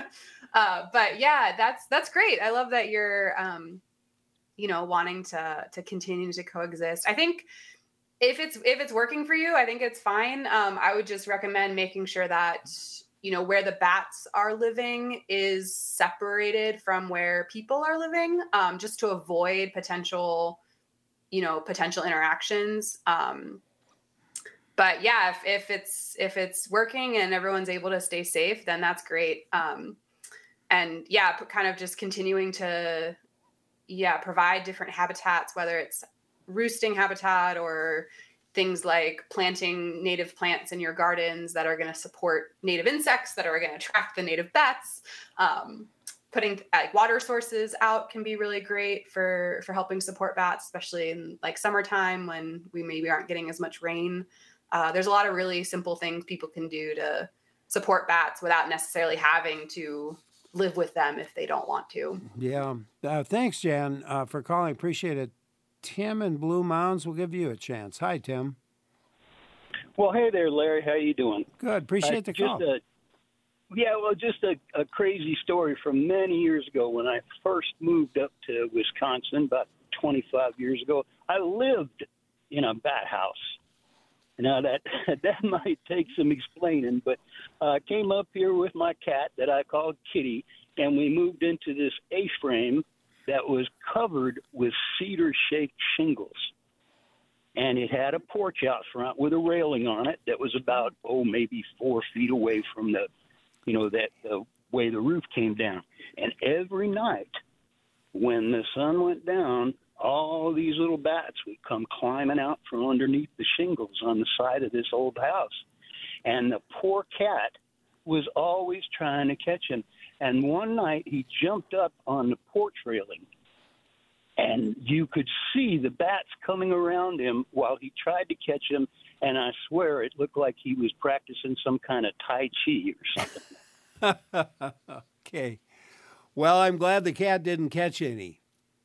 Speaker 3: uh, but yeah, that's that's great. I love that you're, um, you know, wanting to to continue to coexist. I think. If it's if it's working for you, I think it's fine. Um, I would just recommend making sure that, you know, where the bats are living is separated from where people are living, um, just to avoid potential, you know, potential interactions. Um, but yeah, if, if it's if it's working and everyone's able to stay safe, then that's great. Um, and yeah, kind of just continuing to, yeah, provide different habitats, whether it's roosting habitat or things like planting native plants in your gardens that are going to support native insects that are going to attract the native bats. Um, putting like water sources out can be really great for, for helping support bats, especially in like summertime when we maybe aren't getting as much rain. Uh, there's a lot of really simple things people can do to support bats without necessarily having to live with them if they don't want to.
Speaker 2: Yeah. Uh, thanks, Jan, uh, for calling. Appreciate it. Tim in Blue Mounds will give you a chance. Hi, Tim.
Speaker 12: Well, hey there, Larry. How you doing?
Speaker 2: Good. Appreciate
Speaker 12: uh,
Speaker 2: the call.
Speaker 12: A, yeah, well, just a, a crazy story from many years ago when I first moved up to Wisconsin about twenty-five years ago. I lived in a bat house. Now, that that might take some explaining, but I uh, came up here with my cat that I called Kitty, and we moved into this A-frame that was covered with cedar-shaped shingles. And it had a porch out front with a railing on it that was about, oh, maybe four feet away from the, you know, that the way the roof came down. And every night when the sun went down, all these little bats would come climbing out from underneath the shingles on the side of this old house. And the poor cat was always trying to catch him. And one night he jumped up on the porch railing and you could see the bats coming around him while he tried to catch them, and I swear it looked like he was practicing some kind of Tai Chi or something.
Speaker 2: Okay. Well, I'm glad the cat didn't catch any.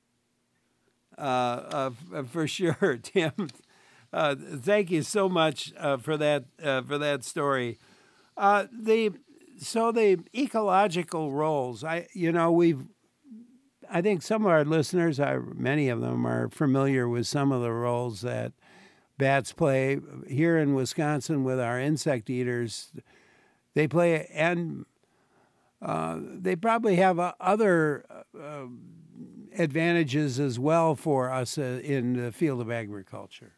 Speaker 2: Uh, uh, for sure, Tim. Uh, thank you so much uh, for that uh, for that story. Uh, the so the ecological roles. I you know we've. I think some of our listeners, are, many of them, are familiar with some of the roles that bats play here in Wisconsin with our insect eaters. They play, and uh, they probably have uh, other uh, advantages as well for us uh, in the field of agriculture.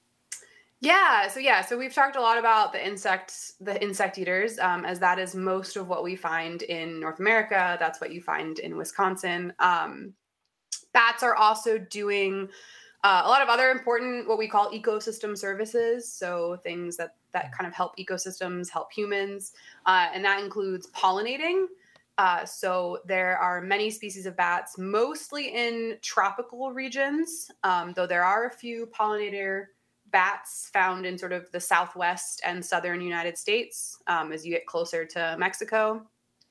Speaker 3: Yeah, so yeah, so we've talked a lot about the insects, the insect eaters, um, as that is most of what we find in North America. That's what you find in Wisconsin. Um, bats are also doing uh, a lot of other important, what we call ecosystem services. So things that that kind of help ecosystems, help humans, uh, and that includes pollinating. Uh, so there are many species of bats, mostly in tropical regions, um, though there are a few pollinator bats found in sort of the Southwest and Southern United States um, as you get closer to Mexico.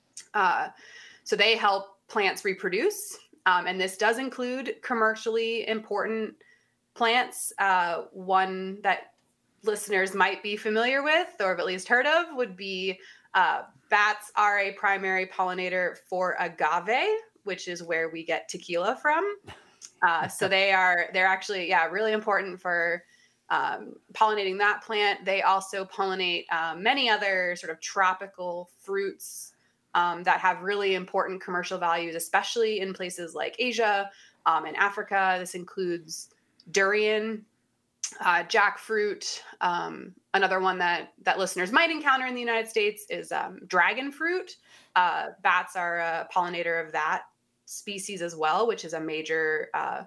Speaker 3: Uh, so they help plants reproduce. Um, and this does include commercially important plants. Uh, one that listeners might be familiar with, or have at least heard of, would be uh, bats are a primary pollinator for agave, which is where we get tequila from. Uh, so they are, they're actually, yeah, really important for Um, pollinating that plant. They also pollinate uh, many other sort of tropical fruits um, that have really important commercial values, especially in places like Asia um, and Africa. This includes durian, uh, jackfruit. Um, another one that that listeners might encounter in the United States is um, dragon fruit. Uh, bats are a pollinator of that species as well, which is a major uh,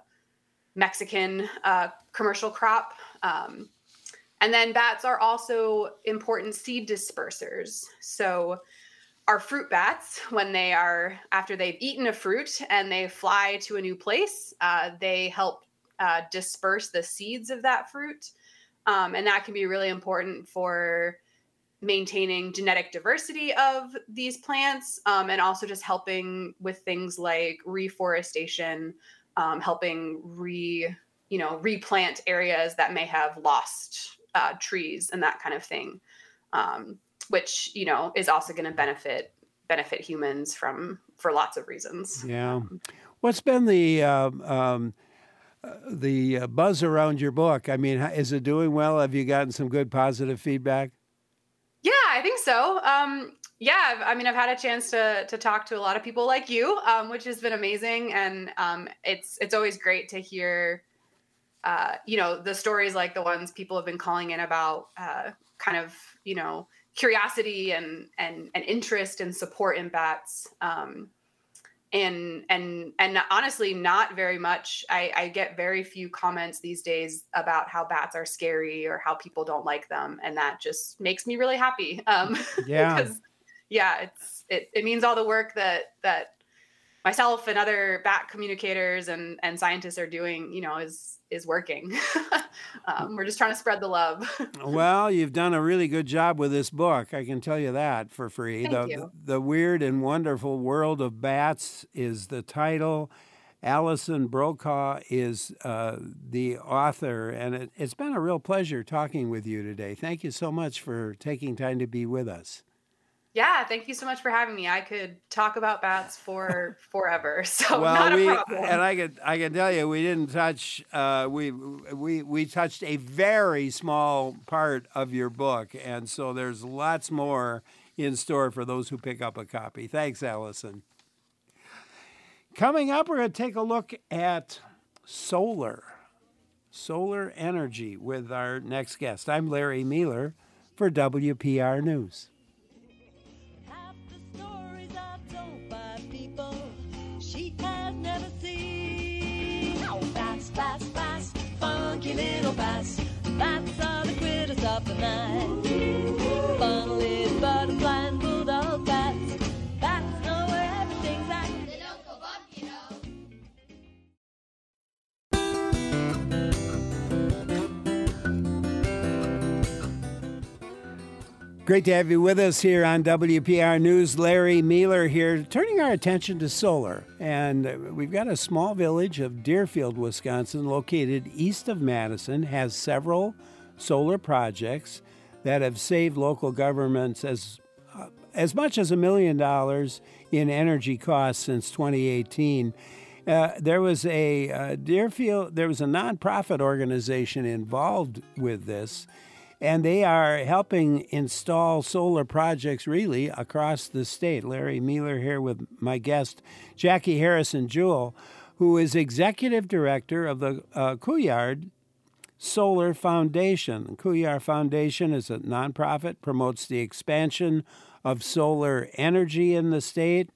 Speaker 3: Mexican uh, commercial crop. Um, and then bats are also important seed dispersers. So our fruit bats, when they are, after they've eaten a fruit and they fly to a new place, uh, they help uh, disperse the seeds of that fruit. Um, and that can be really important for maintaining genetic diversity of these plants, um, and also just helping with things like reforestation, um, helping re, you know, replant areas that may have lost uh, trees and that kind of thing, um, which, you know, is also going to benefit benefit humans from for lots of reasons.
Speaker 2: Yeah. What's been the uh, um, uh, the buzz around your book? I mean, is it doing well? Have you gotten some good positive feedback?
Speaker 3: Yeah, I think so. Um, yeah, I mean, I've had a chance to to talk to a lot of people like you, um, which has been amazing, and um, it's it's always great to hear, uh, you know, the stories like the ones people have been calling in about, uh, kind of, you know, curiosity and and and interest and support in bats. Um, and and and honestly, not very much. I, I get very few comments these days about how bats are scary or how people don't like them, and that just makes me really happy. Um,
Speaker 2: yeah,
Speaker 3: because yeah, it's it it means all the work that that myself and other bat communicators and and scientists are doing, you know, is is working. um, we're just trying to spread the love.
Speaker 2: Well, you've done a really good job with this book. I can tell you that for free.
Speaker 3: Thank
Speaker 2: the,
Speaker 3: you.
Speaker 2: the The Weird and Wonderful World of Bats is the title. Allison Brokaw is uh, the author, and it, it's been a real pleasure talking with you today. Thank you so much for taking time to be with us.
Speaker 3: Yeah, thank you so much for having me. I could talk about bats for forever, so
Speaker 2: well,
Speaker 3: not a
Speaker 2: we,
Speaker 3: problem.
Speaker 2: And I can I can tell you, we didn't touch uh, we we we touched a very small part of your book, and so there's lots more in store for those who pick up a copy. Thanks, Allison. Coming up, we're going to take a look at solar, solar energy with our next guest. I'm Larry Mueller for W P R News.
Speaker 1: Bats, bats, bats, funky little bats. Bats are the critters of the night. Fun-little butterfly and bulldog bats. Bats know where everything's at. They don't go bump, you know.
Speaker 2: Great to have you with us here on W P R News. Larry Mealer here, turning our attention to solar. And we've got a small village of Deerfield, Wisconsin, located east of Madison, has several solar projects that have saved local governments as uh, as much as a million dollars in energy costs since twenty eighteen. Uh, there was a uh, Deerfield, there was a nonprofit organization involved with this, and they are helping install solar projects really across the state. Larry Mealer here with my guest, Jackie Harrison Jewell, who is executive director of the uh, Couillard Solar Foundation. Couillard Foundation is a nonprofit, promotes the expansion of solar energy in the state.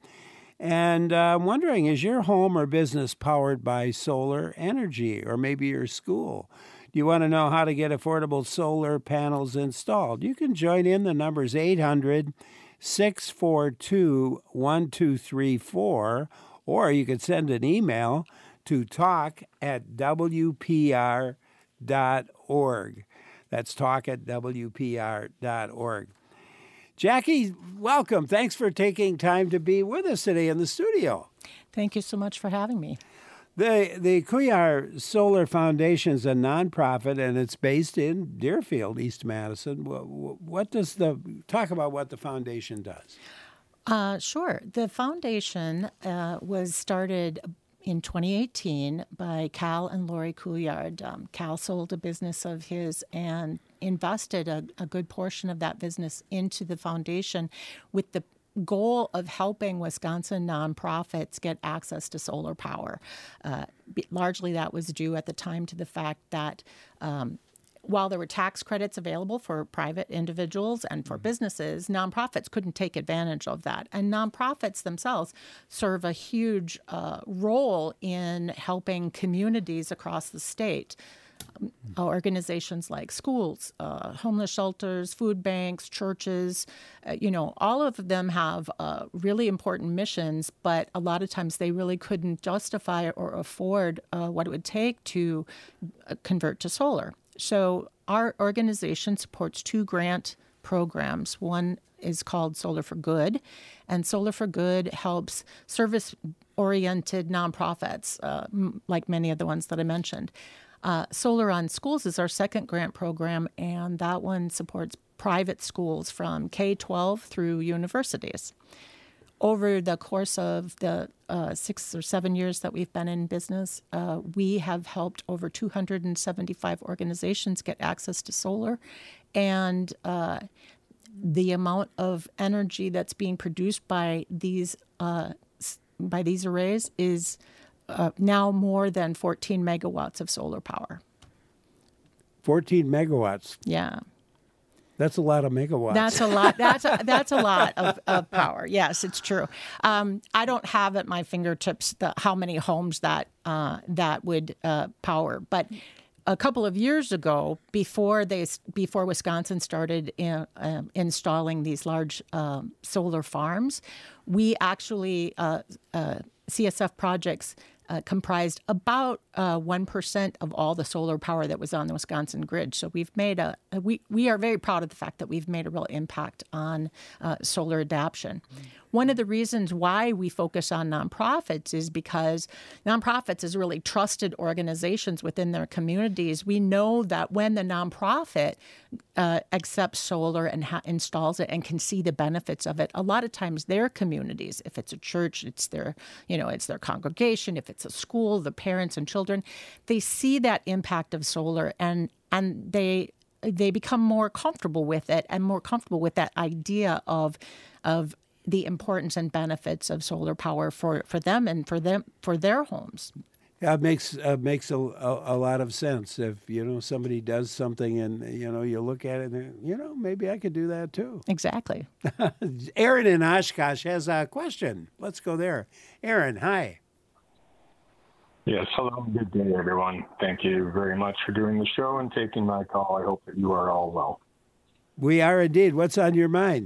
Speaker 2: And uh, I'm wondering, is your home or business powered by solar energy, or maybe your school? Do you want to know how to get affordable solar panels installed? You can join in. The number's eight hundred, six four two, one two three four, or you could send an email to talk at W P R dot org. That's talk at W P R dot org. Jackie, welcome. Thanks for taking time to be with us today in the studio.
Speaker 13: Thank you so much for having me.
Speaker 2: The the Couillard Solar Foundation is a nonprofit, and it's based in Deerfield, East Madison. What, what does the talk about what the foundation does?
Speaker 13: Uh, sure. The foundation uh, was started in twenty eighteen by Cal and Lori Couillard. Um, Cal sold a business of his and invested a, a good portion of that business into the foundation with the goal of helping Wisconsin nonprofits get access to solar power. Uh, largely that was due at the time to the fact that um, while there were tax credits available for private individuals and for businesses, nonprofits couldn't take advantage of that. And nonprofits themselves serve a huge uh, role in helping communities across the state. Um, organizations like schools, uh, homeless shelters, food banks, churches, uh, you know, all of them have uh, really important missions, but a lot of times they really couldn't justify or afford uh, what it would take to uh, convert to solar. So our organization supports two grant programs. One is called Solar for Good, and Solar for Good helps service-oriented nonprofits, uh, m- like many of the ones that I mentioned. Uh, Solar on Schools is our second grant program, and that one supports private schools from K twelve through universities. Over the course of the uh, six or seven years that we've been in business, uh, we have helped over two hundred seventy-five organizations get access to solar, and uh, the amount of energy that's being produced by these uh, by these arrays is uh, now more than fourteen megawatts of solar power.
Speaker 2: fourteen megawatts.
Speaker 13: Yeah.
Speaker 2: That's a lot of megawatts.
Speaker 13: That's a lot. That's a, that's a lot of, of power. Yes, it's true. Um, I don't have at my fingertips the, how many homes that uh, that would uh, power, but a couple of years ago, before they before Wisconsin started in, uh, installing these large uh, solar farms, we actually uh, uh, C S F projects Uh, comprised about uh, one percent of all the solar power that was on the Wisconsin grid. So we've made a, we, we are very proud of the fact that we've made a real impact on uh, solar adoption. Mm. One of the reasons why we focus on nonprofits is because nonprofits is really trusted organizations within their communities. We know that when the nonprofit uh, accepts solar and ha- installs it and can see the benefits of it, a lot of times their communities, if it's a church, it's their, you know, it's their congregation, if it's a school, the parents and children, they see that impact of solar and and they they become more comfortable with it and more comfortable with that idea of of the importance and benefits of solar power for, for them and for them for their homes.
Speaker 2: Yeah, it makes uh, makes a, a, a lot of sense. If you know somebody does something and you know you look at it and you know maybe I could do that too.
Speaker 13: Exactly.
Speaker 2: Aaron in Oshkosh has a question. Let's go there. Aaron, hi.
Speaker 14: Yes, hello, good day, everyone. Thank you very much for doing the show and taking my call. I hope that you are all well.
Speaker 2: We are indeed. What's on your mind?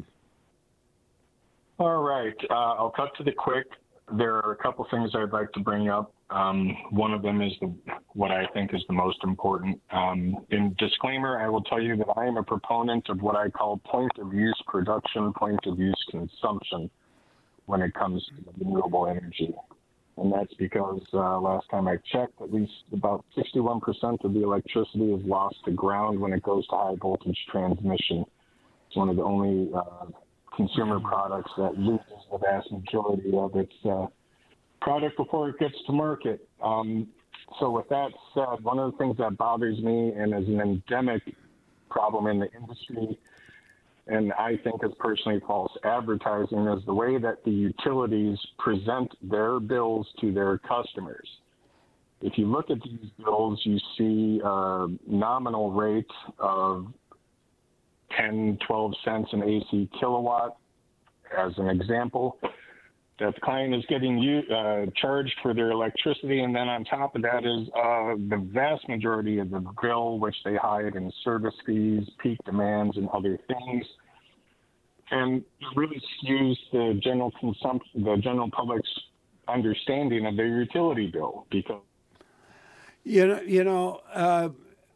Speaker 14: All right, uh, I'll cut to the quick. There are a couple things I'd like to bring up. Um, one of them is the, what I think is the most important. Um, in disclaimer, I will tell you that I am a proponent of what I call point of use production, point of use consumption when it comes to renewable energy. And that's because uh, last time I checked, at least about sixty-one percent of the electricity is lost to ground when it goes to high voltage transmission. It's one of the only uh, consumer products that loses the vast majority of its uh, product before it gets to market. Um, so with that said, one of the things that bothers me and is an endemic problem in the industry, and I think is personally false advertising, is the way that the utilities present their bills to their customers. If you look at these bills, you see a nominal rate of ten, twelve cents an A C kilowatt, as an example, that the client is getting uh, charged for their electricity, and then on top of that is uh, the vast majority of the bill, which they hide in service fees, peak demands, and other things. And it really skews the general consumption, the general public's understanding of their utility bill, because
Speaker 2: you know, you know, uh,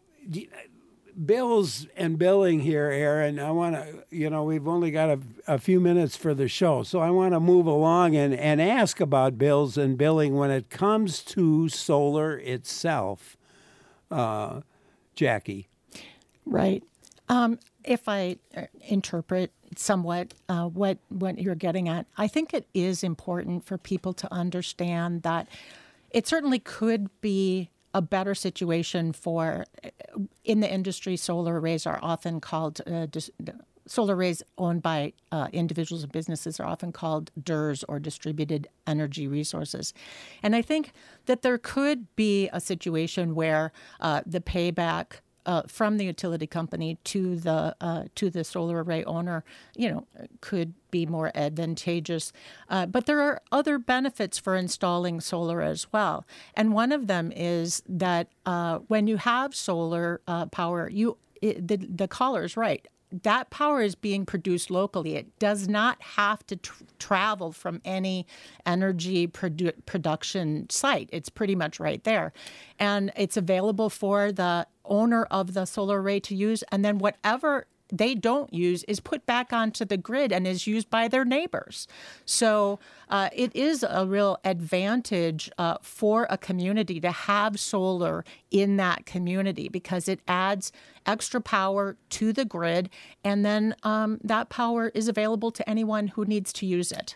Speaker 2: bills and billing here, Aaron. I want to, you know, we've only got a, a few minutes for the show, so I want to move along and, and ask about bills and billing when it comes to solar itself, uh, Jackie.
Speaker 13: Right. Um, if I interpret somewhat uh, what what you're getting at, I think it is important for people to understand that it certainly could be a better situation for, in the industry, solar arrays are often called, uh, dis, solar arrays owned by uh, individuals and businesses are often called D E R S, or distributed energy resources. And I think that there could be a situation where uh, the payback Uh, from the utility company to the uh, to the solar array owner, you know, could be more advantageous. Uh, but there are other benefits for installing solar as well, and one of them is that uh, when you have solar uh, power, you it, the the caller is right. That power is being produced locally. It does not have to tr- travel from any energy produ- production site. It's pretty much right there. And it's available for the owner of the solar array to use. And then whatever they don't use is put back onto the grid and is used by their neighbors. So uh, it is a real advantage uh, for a community to have solar in that community, because it adds extra power to the grid, and then um, that power is available to anyone who needs to use it.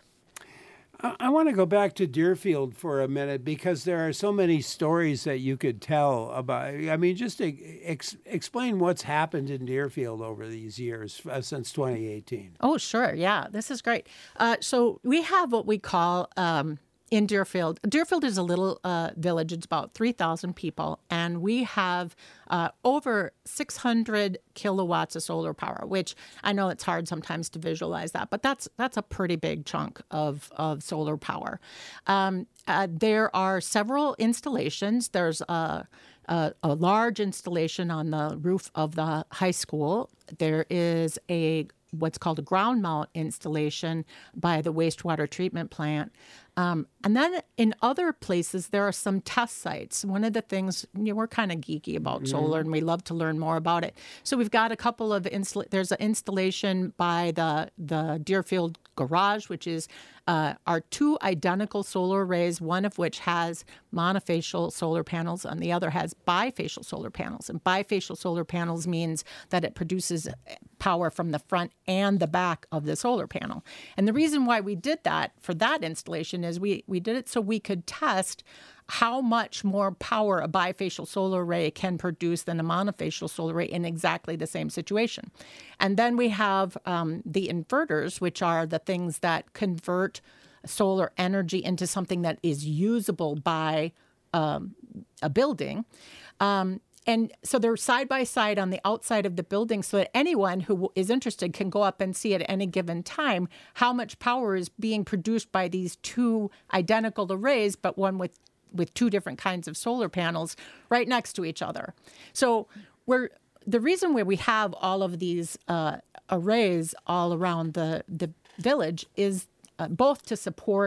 Speaker 2: I want to go back to Deerfield for a minute, because there are so many stories that you could tell about. I mean, just to ex- explain what's happened in Deerfield over these years uh, since twenty eighteen.
Speaker 13: Oh, sure. Yeah, this is great. Uh, so we have what we call um, in Deerfield. Deerfield is a little uh, village. It's about three thousand people, and we have uh, over six hundred kilowatts of solar power, which I know it's hard sometimes to visualize that, but that's that's a pretty big chunk of, of solar power. Um, uh, there are several installations. There's a, a, a large installation on the roof of the high school. There is a what's called a ground mount installation by the wastewater treatment plant. Um, and then in other places, there are some test sites. One of the things, you know, we're kind of geeky about mm-hmm. solar, and we love to learn more about it. So we've got a couple of, install- there's an installation by the, the Deerfield Garage, which is uh, our two identical solar arrays, one of which has monofacial solar panels and the other has bifacial solar panels. And bifacial solar panels means that it produces power from the front and the back of the solar panel. And the reason why we did that for that installation is we, we did it so we could test how much more power a bifacial solar array can produce than a monofacial solar array in exactly the same situation. And then we have um, the inverters, which are the things that convert solar energy into something that is usable by um, a building. Um, And so they're side by side on the outside of the building, so that anyone who is interested can go up and see at any given time how much power is being produced by these two identical arrays, but one with, with two different kinds of solar panels right next to each other. So we're the reason why we have all of these uh, arrays all around the, the village is uh, both to support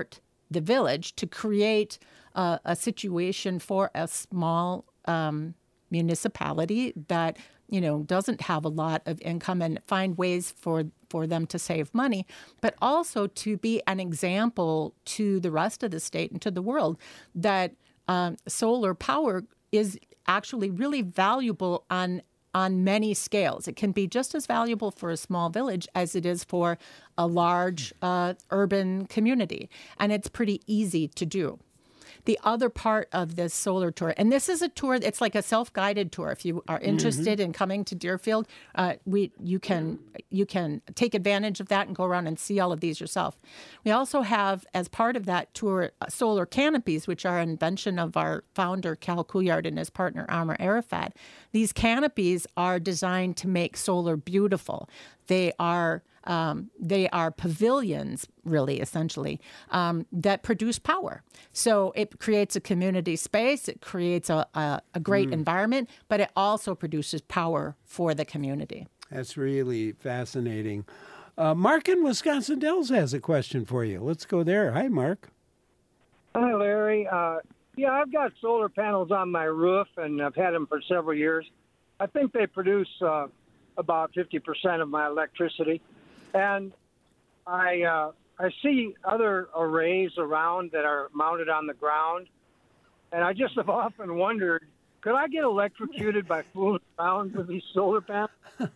Speaker 13: the village to create uh, a situation for a small um, municipality that, you know, doesn't have a lot of income and find ways for, for them to save money, but also to be an example to the rest of the state and to the world that um, solar power is actually really valuable on on many scales. It can be just as valuable for a small village as it is for a large uh, urban community, and it's pretty easy to do. The other part of this solar tour, and this is a tour, it's like a self-guided tour. If you are interested mm-hmm. in coming to Deerfield, uh, we you can you can take advantage of that and go around and see all of these yourself. We also have, as part of that tour, uh, solar canopies, which are an invention of our founder, Cal Couillard, and his partner, Amr Arafat. These canopies are designed to make solar beautiful. They are Um, they are pavilions, really, essentially, um, that produce power. So it creates a community space, it creates a, a, a great mm. environment, but it also produces power for the community.
Speaker 2: That's really fascinating. Uh, Mark in Wisconsin Dells has a question for you. Let's go there. Hi, Mark.
Speaker 15: Hi, Larry. Uh, yeah, I've got solar panels on my roof, and I've had them for several years. I think they produce uh, about fifty percent of my electricity. And I uh, I see other arrays around that are mounted on the ground, and I just have often wondered, could I get electrocuted by fooling around with these solar panels?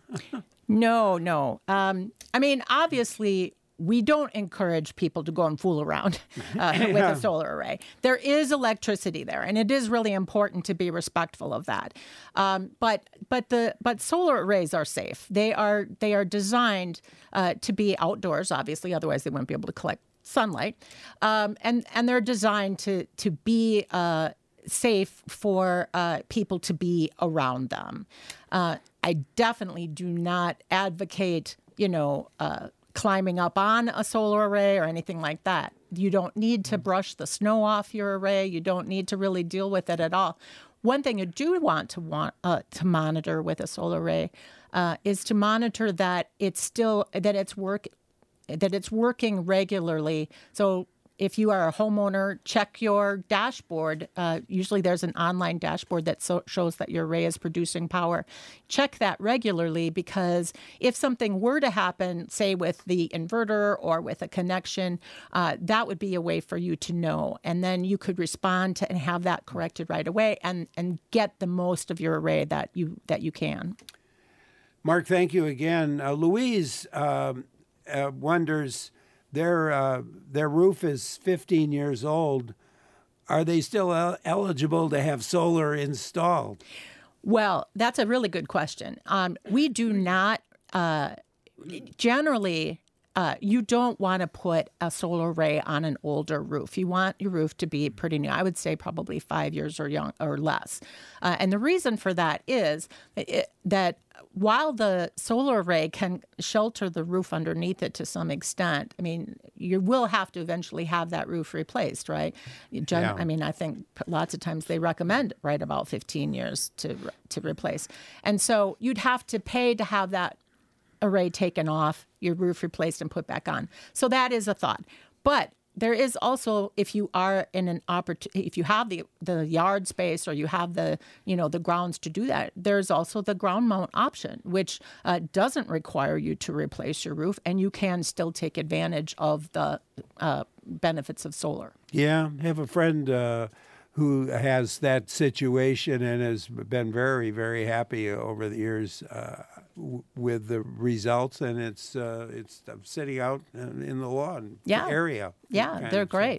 Speaker 13: No, no. Um, I mean, obviously, we don't encourage people to go and fool around uh, yeah. with a solar array. There is electricity there, and it is really important to be respectful of that. Um, but but the but solar arrays are safe. They are they are designed uh, to be outdoors, obviously. Otherwise, they wouldn't be able to collect sunlight. Um, and and they're designed to to be uh, safe for uh, people to be around them. Uh, I definitely do not advocate, you know. Uh, climbing up on a solar array or anything like that. You don't need to brush the snow off your array. You don't need to really deal with it at all. One thing you do want to want uh, to monitor with a solar array uh, is to monitor that it's still that it's work that it's working regularly. So if you are a homeowner, check your dashboard. Uh, usually there's an online dashboard that so shows that your array is producing power. Check that regularly, because if something were to happen, say with the inverter or with a connection, uh, that would be a way for you to know. And then you could respond to and have that corrected right away and, and get the most of your array that you, that you can.
Speaker 2: Mark, thank you again. Uh, Louise um, uh, wonders, Their uh, their roof is fifteen years old. Are they still el- eligible to have solar installed?
Speaker 13: Well, that's a really good question. Um, we do not uh, generally. Uh, you don't want to put a solar array on an older roof. You want your roof to be pretty new. I would say probably five years or young or less. Uh, and the reason for that is it, that while the solar array can shelter the roof underneath it to some extent, I mean, you will have to eventually have that roof replaced, right? Gen- yeah. I mean, I think lots of times they recommend right about fifteen years to to replace. And so you'd have to pay to have that array taken off, your roof replaced and put back on. So that is a thought. But there is also, if you are in an opportunity, if you have the the yard space or you have the, you know, the grounds to do that, there's also the ground mount option, which uh, doesn't require you to replace your roof, and you can still take advantage of the uh, benefits of solar.
Speaker 2: Yeah, I have a friend uh, who has that situation and has been very, very happy over the years uh, w- with the results, and it's uh, it's sitting out in the lawn
Speaker 13: yeah.
Speaker 2: area.
Speaker 13: Yeah, they're great.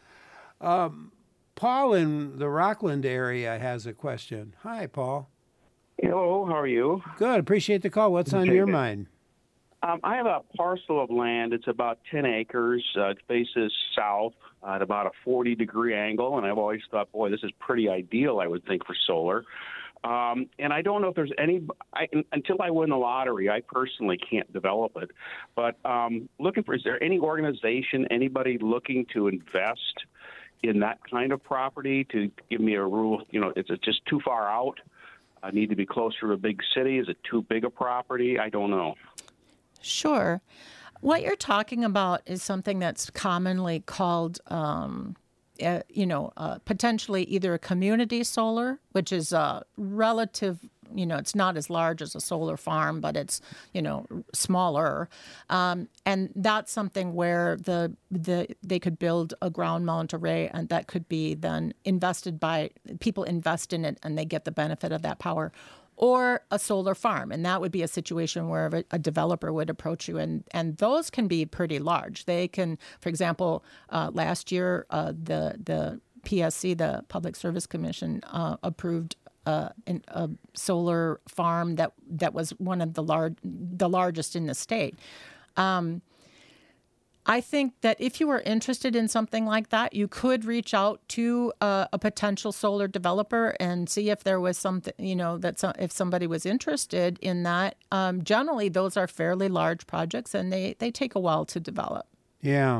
Speaker 2: Um, Paul in the Rockland area has a question. Hi, Paul.
Speaker 16: Hello, how are you?
Speaker 2: Good. Appreciate the call. What's on
Speaker 16: Okay,
Speaker 2: your
Speaker 16: good.
Speaker 2: mind?
Speaker 16: Um, I have a parcel of land. It's about ten acres. Uh, it faces south at about a forty degree angle. And I've always thought, boy, this is pretty ideal, I would think, for solar. Um, and I don't know if there's any, I, until I win the lottery, I personally can't develop it. But um, looking for, is there any organization, anybody looking to invest in that kind of property to give me a rule? You know, is it just too far out? I need to be closer to a big city. Is it too big a property? I don't know.
Speaker 13: Sure. What you're talking about is something that's commonly called, um, uh, you know, uh, potentially either a community solar, which is a relative, you know, it's not as large as a solar farm, but it's, you know, smaller. Um, and that's something where the the they could build a ground mount array, and that could be then invested by people invest in it, and they get the benefit of that power. Or a solar farm, and that would be a situation where a, a developer would approach you, and, and those can be pretty large. They can, for example, uh, last year uh, the the P S C, the Public Service Commission, uh, approved uh, an, a solar farm that that was one of the large the largest in the state. Um, I think that if you were interested in something like that, you could reach out to uh, a potential solar developer and see if there was something, you know, that so, if somebody was interested in that. Um, generally, those are fairly large projects, and they, they take a while to develop.
Speaker 2: Yeah.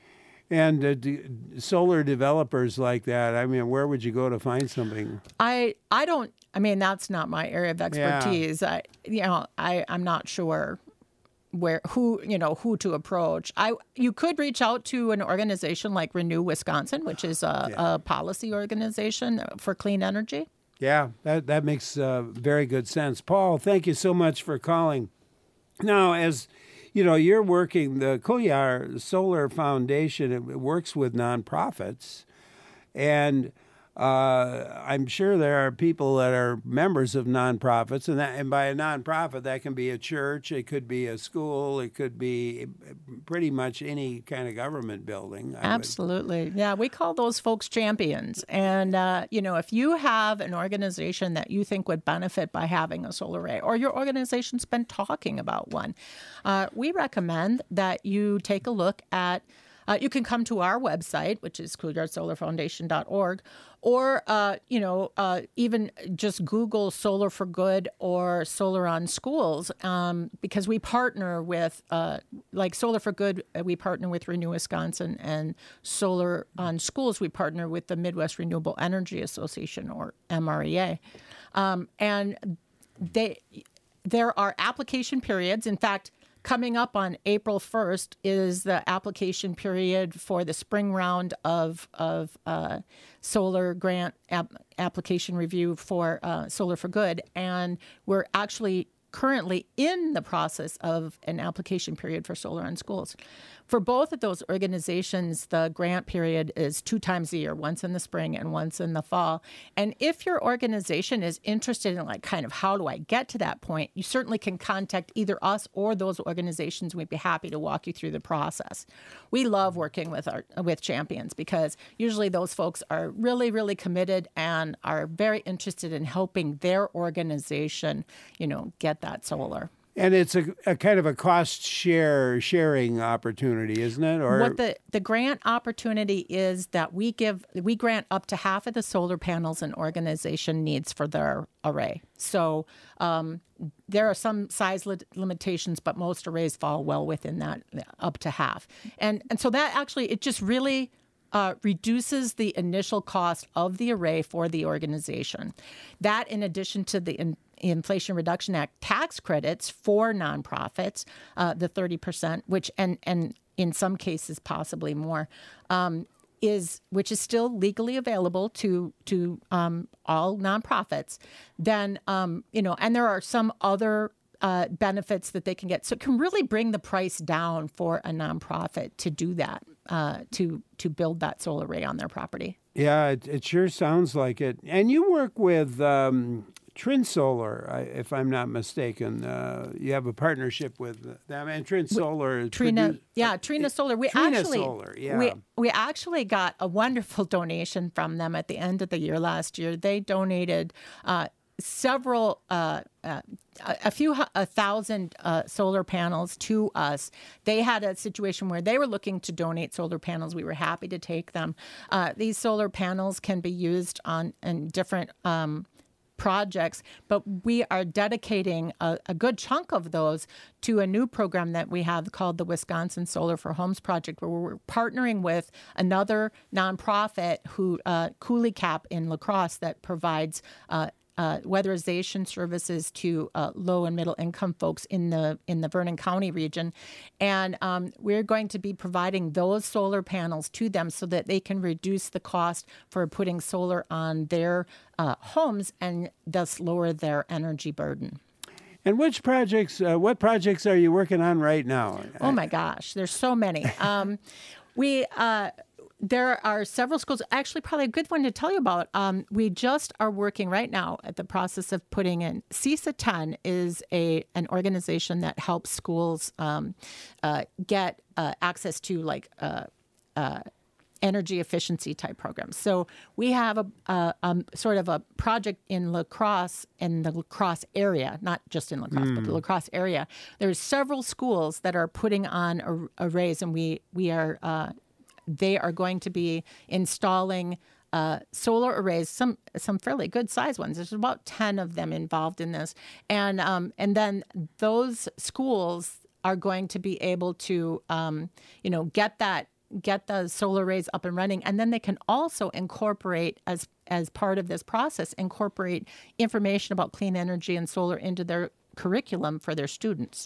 Speaker 2: And uh, d- solar developers like that, I mean, where would you go to find something?
Speaker 13: I I don't, I mean, that's not my area of expertise. Yeah. I, you know, I, I'm not sure where who you know who to approach. I you could reach out to an organization like Renew Wisconsin, which is a, yeah. a policy organization for clean energy.
Speaker 2: Yeah, that that makes uh, very good sense. Paul, thank you so much for calling. Now, as you know, you're working the Couillard Solar Foundation. It works with nonprofits, and Uh, I'm sure there are people that are members of nonprofits, and that, and by a nonprofit, that can be a church, it could be a school, it could be pretty much any kind of government building. I
Speaker 13: Absolutely. Would. Yeah, we call those folks champions. And, uh, you know, if you have an organization that you think would benefit by having a solar array, or your organization's been talking about one, uh, we recommend that you take a look at Uh, you can come to our website, which is couillard solar foundation dot org, or, uh, you know, uh, even just Google Solar for Good or Solar on Schools, um, because we partner with, uh, like Solar for Good, we partner with Renew Wisconsin, and Solar on Schools, we partner with the Midwest Renewable Energy Association, or M R E A. Um, and they there are application periods. In fact, coming up on April first is the application period for the spring round of of uh, solar grant ap- application review for uh, Solar for Good, and we're actually currently in the process of an application period for Solar on Schools. For both of those organizations, the grant period is two times a year, once in the spring and once in the fall. And if your organization is interested in, like, kind of how do I get to that point, you certainly can contact either us or those organizations. We'd be happy to walk you through the process. We love working with our with champions, because usually those folks are really, really committed and are very interested in helping their organization, you know, get that solar.
Speaker 2: And it's a, a kind of a cost share sharing opportunity, isn't it? Or
Speaker 13: what the, the grant opportunity is that we give we grant up to half of the solar panels an organization needs for their array. So um, there are some size li- limitations, but most arrays fall well within that, up to half. And and so that actually, it just really Uh, reduces the initial cost of the array for the organization. That, in addition to the in, Inflation Reduction Act tax credits for nonprofits, uh, the thirty percent, which and and in some cases possibly more, um, is which is still legally available to to um, all nonprofits. Then um, you know, and there are some other Uh, benefits that they can get. So it can really bring the price down for a nonprofit to do that, uh, to to build that solar array on their property.
Speaker 2: Yeah, it, it sure sounds like it. And you work with um, Trin Solar, I, if I'm not mistaken. Uh, you have a partnership with them. And Trin Solar.
Speaker 13: Trina,
Speaker 2: produ-
Speaker 13: yeah, Trina Solar. We
Speaker 2: Trina
Speaker 13: actually,
Speaker 2: Solar, yeah.
Speaker 13: We, we actually got a wonderful donation from them at the end of the year last year. They donated uh, several, uh, uh, a few, a thousand uh, solar panels to us. They had a situation where they were looking to donate solar panels. We were happy to take them. Uh, these solar panels can be used on in different um, projects, but we are dedicating a, a good chunk of those to a new program that we have called the Wisconsin Solar for Homes Project, where we're partnering with another nonprofit, who uh, Coulee Cap in La Crosse, that provides uh, uh, weatherization services to uh, low and middle income folks in the in the Vernon County region, and um, we're going to be providing those solar panels to them so that they can reduce the cost for putting solar on their uh, homes and thus lower their energy burden.
Speaker 2: And which projects, uh, what projects are you working on right now?
Speaker 13: Oh my gosh, there's so many. Um, we, uh, there are several schools, actually probably a good one to tell you about. Um, we just are working right now at the process of putting in, C I S A ten is a an organization that helps schools um, uh, get uh, access to like uh, uh, energy efficiency type programs. So we have a, a, a sort of a project in La Crosse, in the La Crosse area, not just in La Crosse, mm. but the La Crosse area. There's several schools that are putting on ar- arrays, and we we are uh, they are going to be installing uh, solar arrays, some some fairly good size ones. There's about ten of them involved in this, and um, and then those schools are going to be able to um, you know get that. get the solar arrays up and running, and then they can also incorporate as as part of this process, incorporate information about clean energy and solar into their curriculum for their students.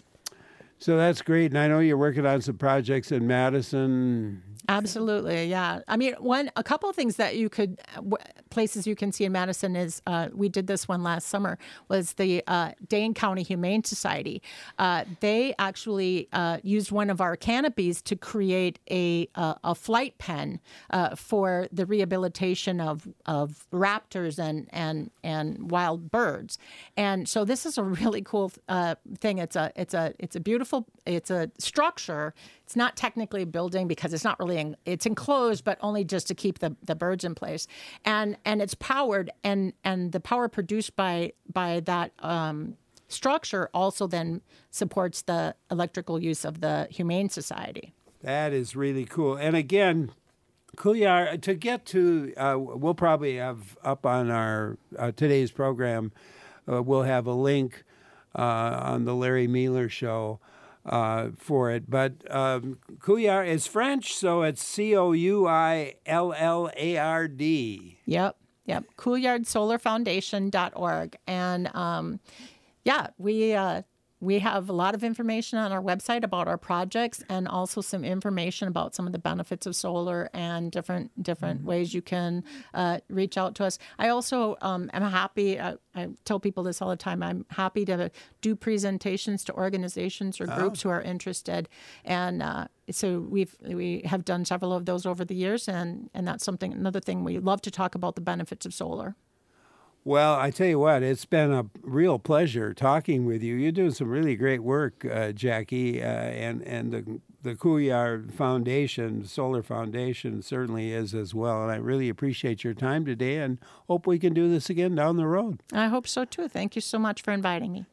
Speaker 2: So that's great, and I know you're working on some projects in Madison.
Speaker 13: Absolutely, yeah. I mean, one a couple of things that you could w- places you can see in Madison is uh, we did this one last summer was the uh, Dane County Humane Society. Uh, they actually uh, used one of our canopies to create a uh, a flight pen uh, for the rehabilitation of of raptors and and and wild birds. And so this is a really cool uh, thing. It's a it's a it's a beautiful it's a structure. It's not technically a building because it's not really, in, it's enclosed, but only just to keep the, the birds in place. And and it's powered, and, and the power produced by by that um, structure also then supports the electrical use of the Humane Society.
Speaker 2: That is really cool. And again, Couillard, to get to, uh, we'll probably have up on our uh, today's program, uh, we'll have a link uh, on the Larry Mealer Show. Uh, for it, but um, Couillard is French, so it's C O U I L L A R D.
Speaker 13: Yep, yep. Couillard Solar Foundation dot org, and um, yeah, we uh, we have a lot of information on our website about our projects, and also some information about some of the benefits of solar and different different mm-hmm. ways you can uh, reach out to us. I also um, am happy. Uh, I tell people this all the time. I'm happy to do presentations to organizations or groups oh. who are interested, and uh, so we've we have done several of those over the years, and and that's something another thing we love to talk about the benefits of solar.
Speaker 2: Well, I tell you what, it's been a real pleasure talking with you. You're doing some really great work, uh, Jackie, uh, and and the the Couillard Foundation, Solar Foundation, certainly is as well. And I really appreciate your time today, and hope we can do this again down the road.
Speaker 13: I hope so too. Thank you so much for inviting me.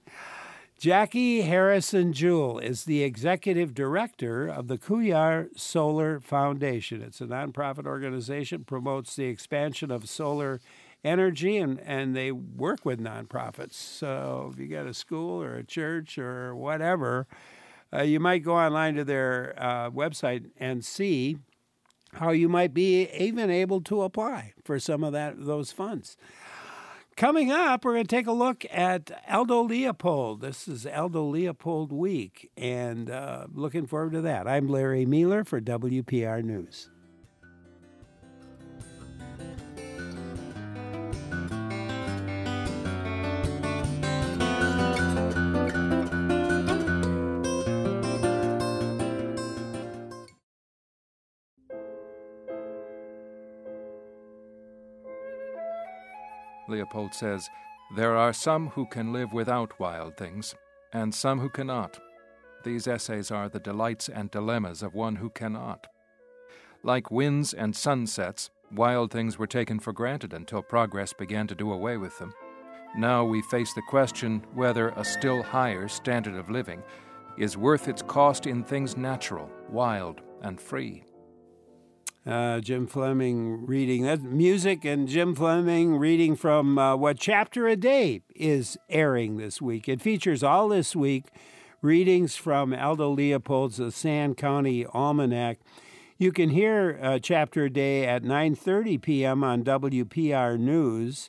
Speaker 2: Jackie Harrison Jewell is the executive director of the Couillard Solar Foundation. It's a nonprofit organization, promotes the expansion of solar energy, and, and they work with nonprofits. So if you got a school or a church or whatever, uh, you might go online to their uh, website and see how you might be even able to apply for some of that those funds. Coming up, we're going to take a look at Aldo Leopold. This is Aldo Leopold Week, and uh, looking forward to that. I'm Larry Mealer for W P R News.
Speaker 17: Leopold says, "There are some who can live without wild things, and some who cannot. These essays are the delights and dilemmas of one who cannot. Like winds and sunsets, wild things were taken for granted until progress began to do away with them. Now we face the question whether a still higher standard of living is worth its cost in things natural, wild, and free."
Speaker 2: Uh, Jim Fleming reading that music, and Jim Fleming reading from uh, What Chapter a Day is airing this week. It features all this week readings from Aldo Leopold's The Sand County Almanac. You can hear uh, Chapter a Day at nine thirty p.m. on W P R News,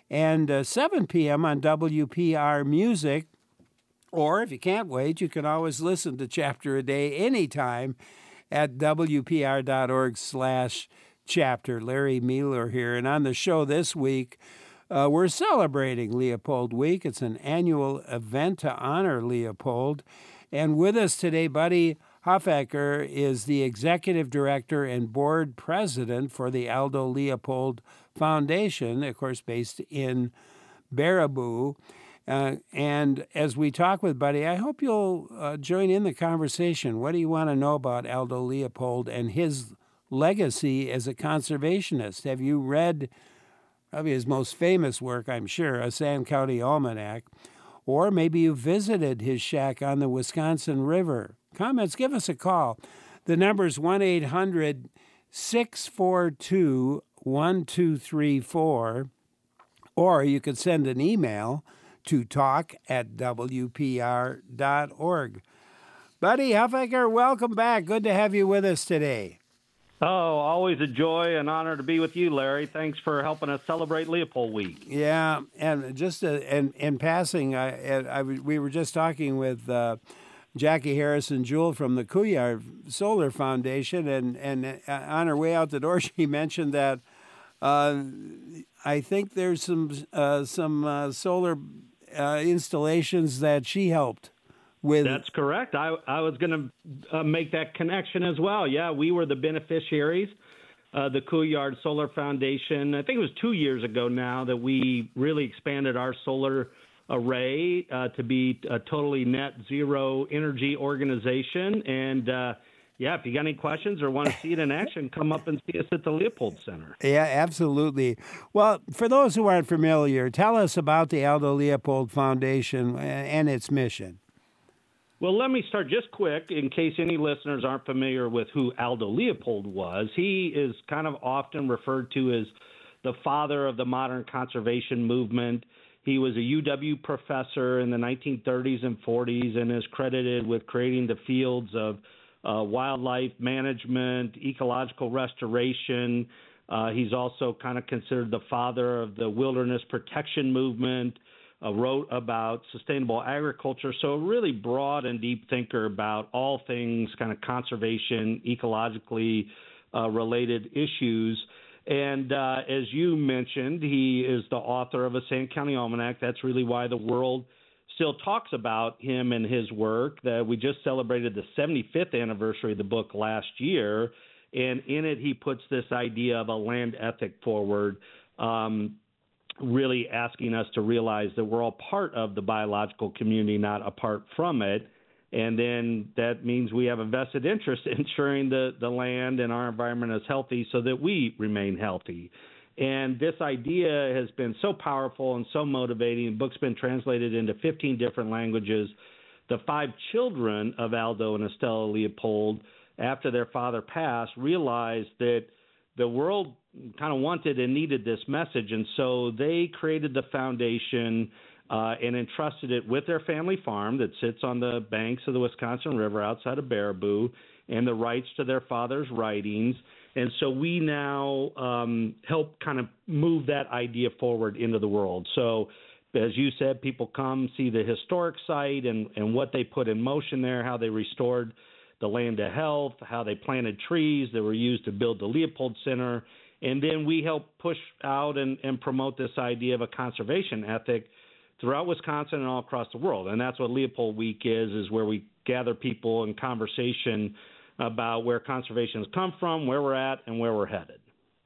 Speaker 2: and uh, seven p.m. on W P R Music. Or if you can't wait, you can always listen to Chapter a Day anytime at W P R dot org slash chapter. Larry Mueller here. And on the show this week, uh, we're celebrating Leopold Week. It's an annual event to honor Leopold. And with us today, Buddy Huffaker is the executive director and board president for the Aldo Leopold Foundation, of course, based in Baraboo. Uh, and as we talk with Buddy, I hope you'll uh, join in the conversation. What do you want to know about Aldo Leopold and his legacy as a conservationist? Have you read probably his most famous work, I'm sure, A Sand County Almanac? Or maybe you visited his shack on the Wisconsin River. Comments, give us a call. The number is one eight hundred six four two one two three four, or you could send an email to talk at W P R dot org. Buddy Huffaker, welcome back. Good to have you with us today.
Speaker 18: Oh, always a joy and honor to be with you, Larry. Thanks for helping us celebrate Leopold Week.
Speaker 2: Yeah, and just uh, in, in passing, I, I, we were just talking with uh, Jackie Harrison Jewell from the Couillard Solar Foundation, and, and on her way out the door, she mentioned that uh, I think there's some uh, some uh, solar uh, installations that she helped with.
Speaker 18: That's correct. I, I was going to uh, make that connection as well. Yeah, we were the beneficiaries, uh, the Couillard Solar Foundation. I think it was two years ago now that we really expanded our solar array uh, to be a totally net zero energy organization. And uh, yeah, if you got any questions or want to see it in action, come up and see us at the Leopold Center.
Speaker 2: Yeah, absolutely. Well, for those who aren't familiar, tell us about the Aldo Leopold Foundation and its mission.
Speaker 18: Well, let me start just quick in case any listeners aren't familiar with who Aldo Leopold was. He is kind of often referred to as the father of the modern conservation movement. He was a U W professor in the nineteen thirties and forties and is credited with creating the fields of uh, wildlife management, ecological restoration. Uh, he's also kind of considered the father of the wilderness protection movement. Uh, wrote about sustainable agriculture, so a really broad and deep thinker about all things kind of conservation, ecologically uh, related issues. And uh, as you mentioned, he is the author of A Sand County Almanac. That's really why the world still talks about him and his work. That we just celebrated the seventy-fifth anniversary of the book last year, and in it he puts this idea of a land ethic forward, um, really asking us to realize that we're all part of the biological community, not apart from it. And then that means we have a vested interest in ensuring the, the land and our environment is healthy so that we remain healthy. And this idea has been so powerful and so motivating. The book's been translated into fifteen different languages. The five children of Aldo and Estella Leopold, after their father passed, realized that the world kind of wanted and needed this message, and so they created the foundation uh, and entrusted it with their family farm that sits on the banks of the Wisconsin River outside of Baraboo, and the rights to their father's writings. And so we now um, help kind of move that idea forward into the world. So as you said, people come see the historic site and, and what they put in motion there, how they restored the land to health, how they planted trees that were used to build the Leopold Center. And then we help push out and, and promote this idea of a conservation ethic throughout Wisconsin and all across the world. And that's what Leopold Week is, is where we gather people in conversation about where conservation has come from, where we're at, and where we're headed.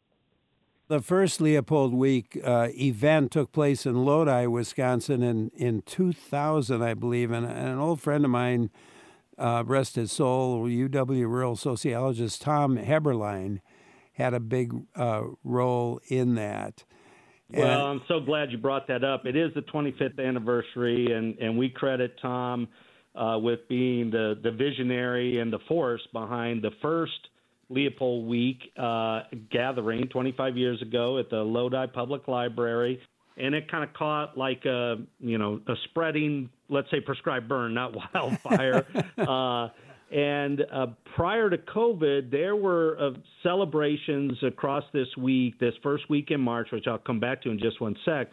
Speaker 2: The first Leopold Week uh, event took place in Lodi, Wisconsin in, in two thousand, I believe. And, and an old friend of mine, uh, rest his soul, U W rural sociologist Tom Heberlein, had a big uh, role in that.
Speaker 18: Well, and I'm so glad you brought that up. It is the twenty-fifth anniversary, and, and we credit Tom uh, with being the, the visionary and the force behind the first Leopold Week uh, gathering twenty-five years ago at the Lodi Public Library. And it kind of caught like a, you know, a spreading, let's say prescribed burn, not wildfire. uh, And uh, prior to COVID, there were uh, celebrations across this week, this first week in March, which I'll come back to in just one sec.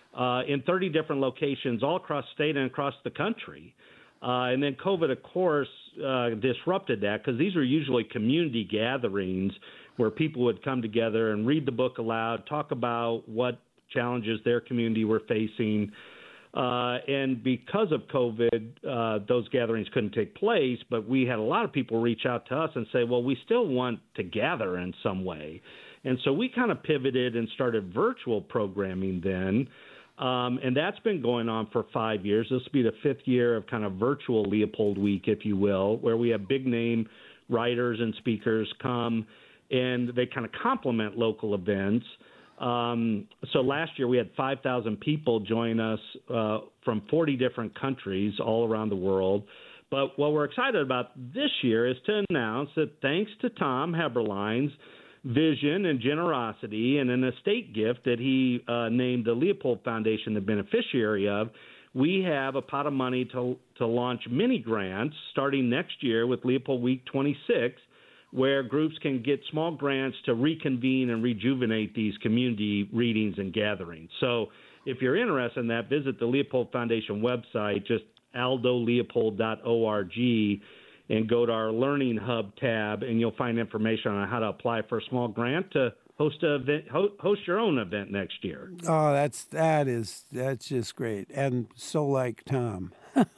Speaker 18: uh, in thirty different locations all across the state and across the country. Uh, and then COVID, of course, uh, disrupted that because these were usually community gatherings where people would come together and read the book aloud, talk about what challenges their community were facing. Uh, and because of COVID, uh, those gatherings couldn't take place, but we had a lot of people reach out to us and say, well, we still want to gather in some way. And so we kind of pivoted and started virtual programming then. Um, and that's been going on for five years. This will be the fifth year of kind of virtual Leopold Week, if you will, where we have big name writers and speakers come and they kind of complement local events. Um, so last year we had five thousand people join us uh, from forty different countries all around the world. But what we're excited about this year is to announce that thanks to Tom Heberlein's vision and generosity and an estate gift that he uh, named the Leopold Foundation the beneficiary of, we have a pot of money to, to launch mini grants starting next year with Leopold Week twenty-six, where groups can get small grants to reconvene and rejuvenate these community readings and gatherings. So if you're interested in that, visit the Leopold Foundation website, just aldo leopold dot org, and go to our Learning Hub tab, and you'll find information on how to apply for a small grant to host a event, host your own event next year.
Speaker 2: Oh, that's that is that's just great, and so like Tom.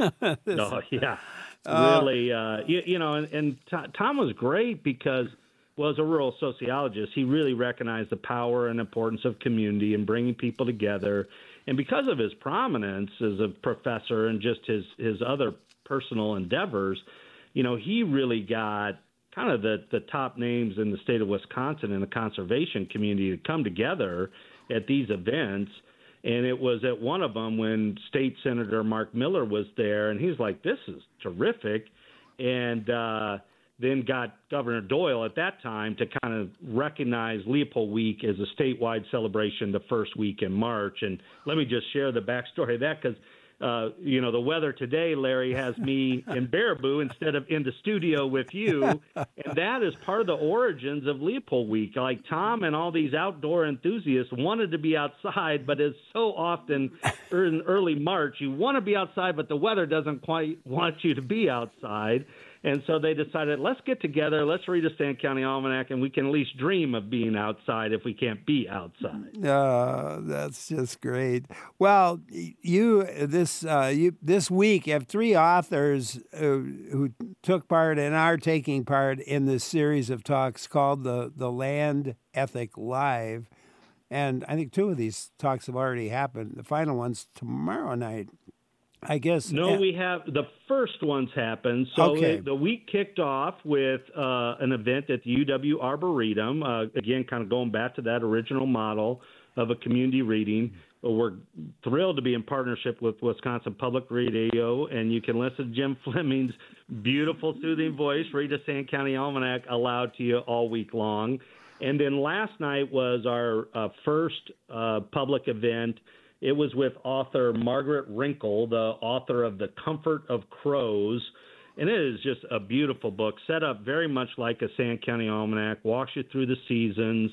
Speaker 18: Oh yeah. Really, uh, you, you know, and, and Tom was great because, well, as a rural sociologist, he really recognized the power and importance of community and bringing people together. And because of his prominence as a professor and just his, his other personal endeavors, you know, he really got kind of the, the top names in the state of Wisconsin in the conservation community to come together at these events. And it was at one of them when State Senator Mark Miller was there, and he's like, this is terrific, and uh, then got Governor Doyle at that time to kind of recognize Leopold Week as a statewide celebration the first week in March. And let me just share the backstory of that because, uh, you know, the weather today, Larry, has me in Baraboo instead of in the studio with you, and that is part of the origins of Leopold Week. Like Tom and all these outdoor enthusiasts wanted to be outside, but as so often in early March, you want to be outside, but the weather doesn't quite want you to be outside. And so they decided, let's get together, let's read a Stan County Almanac, and we can at least dream of being outside if we can't be outside.
Speaker 2: Uh, that's just great. Well, you this uh, you this week have three authors uh, who took part and are taking part in this series of talks called the the Land Ethic Live, and I think two of these talks have already happened. The final one's tomorrow night. I guess.
Speaker 18: No, we have the first ones happened. So
Speaker 2: okay.
Speaker 18: the, the week kicked off with uh, an event at the U W Arboretum. Uh, again, kind of going back to that original model of a community reading. We're thrilled to be in partnership with Wisconsin Public Radio, and you can listen to Jim Fleming's beautiful, soothing voice read a Stan County Almanac aloud to you all week long. And then last night was our uh, first uh, public event. It was with author Margaret Wrinkle, the author of The Comfort of Crows. And it is just a beautiful book, set up very much like a Stan County Almanac, walks you through the seasons.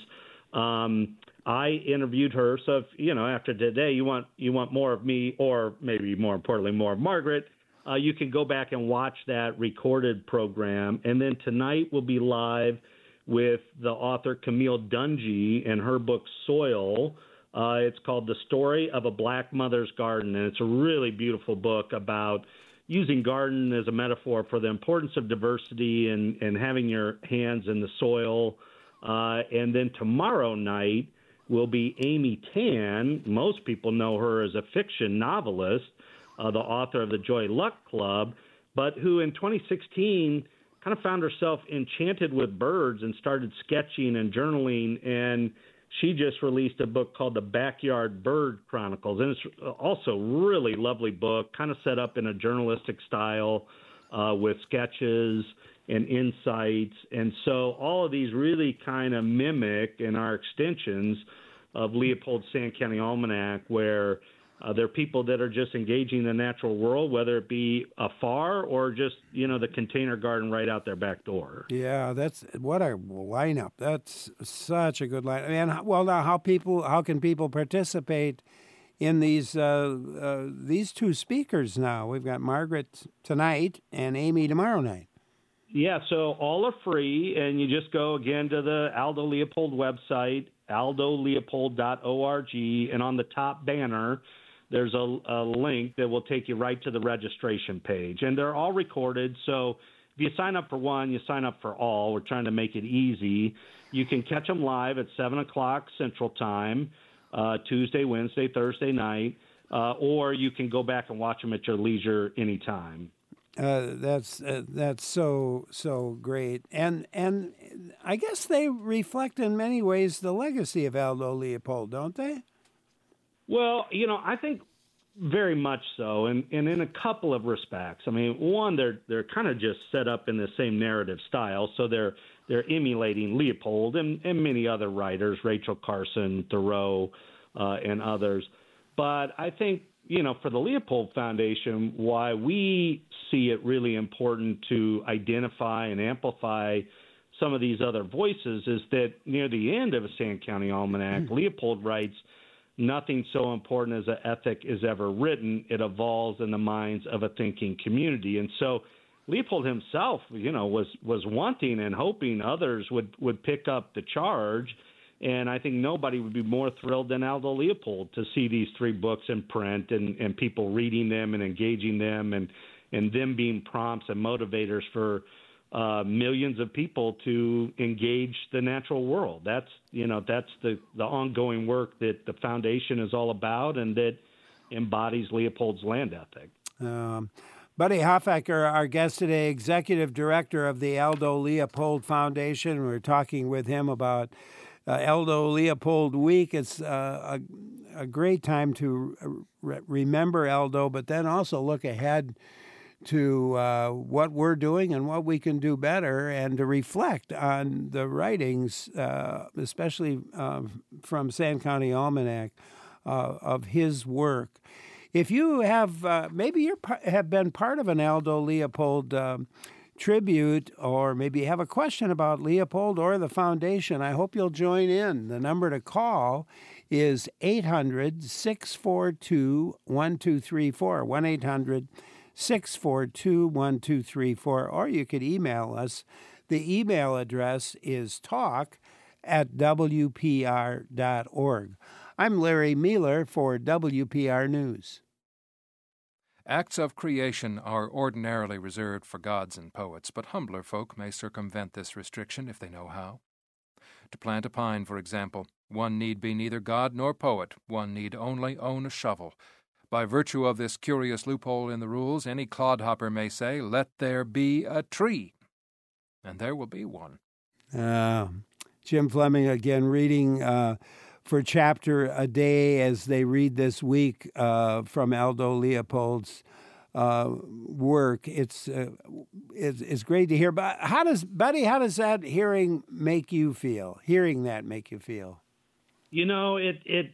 Speaker 18: Um, I interviewed her. So, if, you know, after today you want you want more of me, or maybe more importantly, more of Margaret, uh, you can go back and watch that recorded program. And then tonight we'll be live with the author Camille Dungy and her book Soil. Uh, it's called The Story of a Black Mother's Garden, and it's a really beautiful book about using garden as a metaphor for the importance of diversity and, and having your hands in the soil. Uh, and then tomorrow night will be Amy Tan. Most people know her as a fiction novelist, uh, the author of the Joy Luck Club, but who in twenty sixteen kind of found herself enchanted with birds and started sketching and journaling, and she just released a book called The Backyard Bird Chronicles, and it's also a really lovely book, kind of set up in a journalistic style uh, with sketches and insights. And so all of these really kind of mimic and are extensions of Leopold's Stan County Almanac, where Uh, there are people that are just engaging the natural world, whether it be afar or just, you know, the container garden right out their back door.
Speaker 2: Yeah, that's what a lineup. That's such a good lineup. And well, now how people, how can people participate in these uh, uh, these two speakers now. We've got Margaret tonight and Amy tomorrow night.
Speaker 18: Yeah, so all are free, and you just go again to the Aldo Leopold website, aldo leopold dot org, and on the top banner, there's a, a link that will take you right to the registration page. And they're all recorded, so if you sign up for one, you sign up for all. We're trying to make it easy. You can catch them live at seven o'clock Central Time, uh, Tuesday, Wednesday, Thursday night, uh, or you can go back and watch them at your leisure anytime.
Speaker 2: Uh, that's uh, that's so so great, and and I guess they reflect in many ways the legacy of Aldo Leopold, don't they?
Speaker 18: Well, you know, I think very much so, and, and in a couple of respects. I mean, one, they're they're kind of just set up in the same narrative style, so they're they're emulating Leopold and, and many other writers, Rachel Carson, Thoreau, uh, and others. But I think, you know, for the Leopold Foundation, why we see it really important to identify and amplify some of these other voices is that near the end of a Sand County Almanac, mm. Leopold writes, "Nothing so important as an ethic is ever written. It evolves in the minds of a thinking community." And so Leopold himself, you know, was was wanting and hoping others would, would pick up the charge. And I think nobody would be more thrilled than Aldo Leopold to see these three books in print and, and people reading them and engaging them and, and them being prompts and motivators for uh, millions of people to engage the natural world. That's, you know, that's the, the ongoing work that the foundation is all about and that embodies Leopold's land ethic.
Speaker 2: Um, Buddy Hofecker, our guest today, Executive Director of the Aldo Leopold Foundation. We're talking with him about Uh, Aldo Leopold Week. It's uh, a, a great time to re- remember Aldo, but then also look ahead to uh, what we're doing and what we can do better, and to reflect on the writings, uh, especially uh, from Sand County Almanac, uh, of his work. If you have, uh, maybe you have been part of an Aldo Leopold um, tribute, or maybe you have a question about Leopold or the foundation, I hope you'll join in. The number to call is eight hundred, six four two, one two three four, one eight hundred, six four two, one two three four, or you could email us. The email address is talk at w p r dot org. I'm Larry Mueller for W P R News.
Speaker 17: Acts of creation are ordinarily reserved for gods and poets, but humbler folk may circumvent this restriction if they know how. To plant a pine, for example, one need be neither god nor poet, one need only own a shovel. By virtue of this curious loophole in the rules, any clodhopper may say, "Let there be a tree," and there will be one.
Speaker 2: Uh, Jim Fleming again reading uh, for chapter a day as they read this week uh, from Aldo Leopold's uh, work. It's, uh, it's it's great to hear. But how does, Buddy, how does that hearing make you feel? Hearing that make you feel?
Speaker 18: You know, it it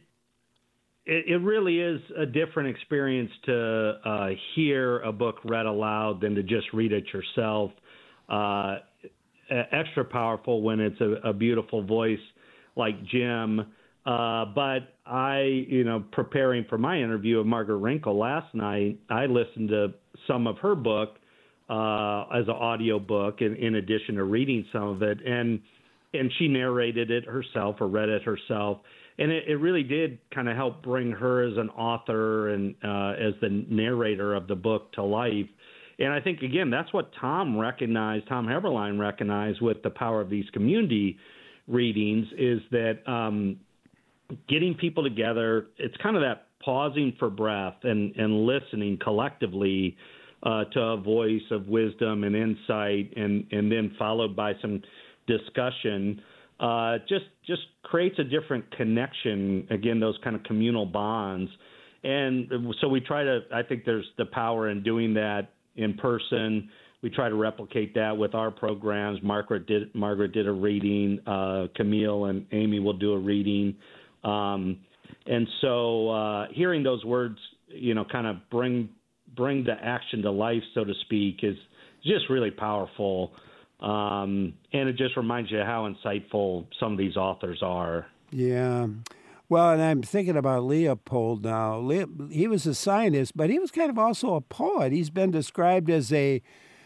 Speaker 18: it, it really is a different experience to uh, hear a book read aloud than to just read it yourself. Uh, extra powerful when it's a, a beautiful voice like Jim. Uh, but I, you know, preparing for my interview of Margaret Wrinkle last night, I listened to some of her book uh, as an audio book in, in addition to reading some of it. And and she narrated it herself or read it herself. And it, it really did kind of help bring her as an author and uh, as the narrator of the book to life. And I think, again, that's what Tom recognized, Tom Heberlein recognized with the power of these community readings, is that um, getting people together, it's kind of that pausing for breath and, and listening collectively uh, to a voice of wisdom and insight, and, and then followed by some discussion, uh, just just creates a different connection, again, those kind of communal bonds. And so we try to, I think there's the power in doing that in person. We try to replicate that with our programs. Margaret did, Margaret did a reading. Uh, Camille and Amy will do a reading. Um, and so uh, hearing those words, you know, kind of bring bring the action to life, so to speak, is just really powerful. Um, and it just reminds you how insightful some of these authors are.
Speaker 2: Yeah. Well, and I'm thinking about Leopold now. Le- he was a scientist, but he was kind of also a poet. He's been described as a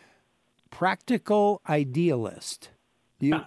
Speaker 2: practical idealist. You,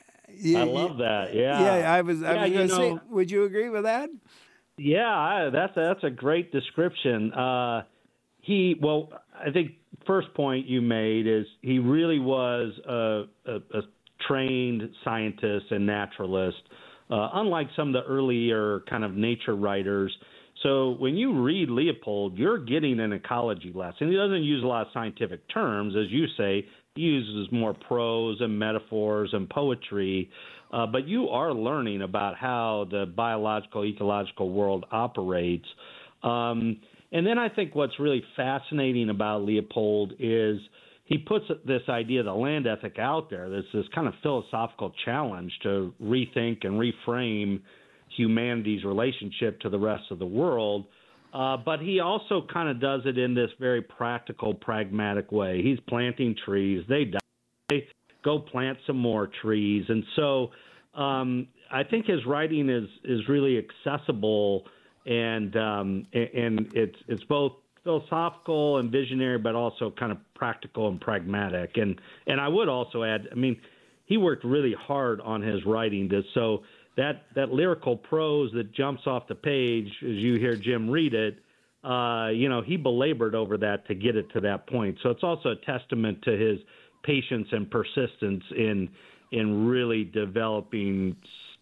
Speaker 18: I love that. Yeah.
Speaker 2: Yeah, I was. I
Speaker 18: Yeah,
Speaker 2: was
Speaker 18: you
Speaker 2: going to say,
Speaker 18: know-
Speaker 2: would you agree with that?
Speaker 18: Yeah, I, that's that's a great description. Uh, he well, I think first point you made is he really was a, a, a trained scientist and naturalist, uh, unlike some of the earlier kind of nature writers. So when you read Leopold, you're getting an ecology lesson. He doesn't use a lot of scientific terms, as you say. He uses more prose and metaphors and poetry. Uh, but you are learning about how the biological, ecological world operates. Um, and then I think what's really fascinating about Leopold is he puts this idea of the land ethic out there. There's this kind of philosophical challenge to rethink and reframe humanity's relationship to the rest of the world. Uh, but he also kind of does it in this very practical, pragmatic way. He's planting trees. They die. They go plant some more trees. And so um, I think his writing is is really accessible, and um, and it's it's both philosophical and visionary, but also kind of practical and pragmatic. And and I would also add, I mean, he worked really hard on his writing. To, so that that lyrical prose that jumps off the page as you hear Jim read it, uh, you know, he belabored over that to get it to that point. So it's also a testament to his patience and persistence in in really developing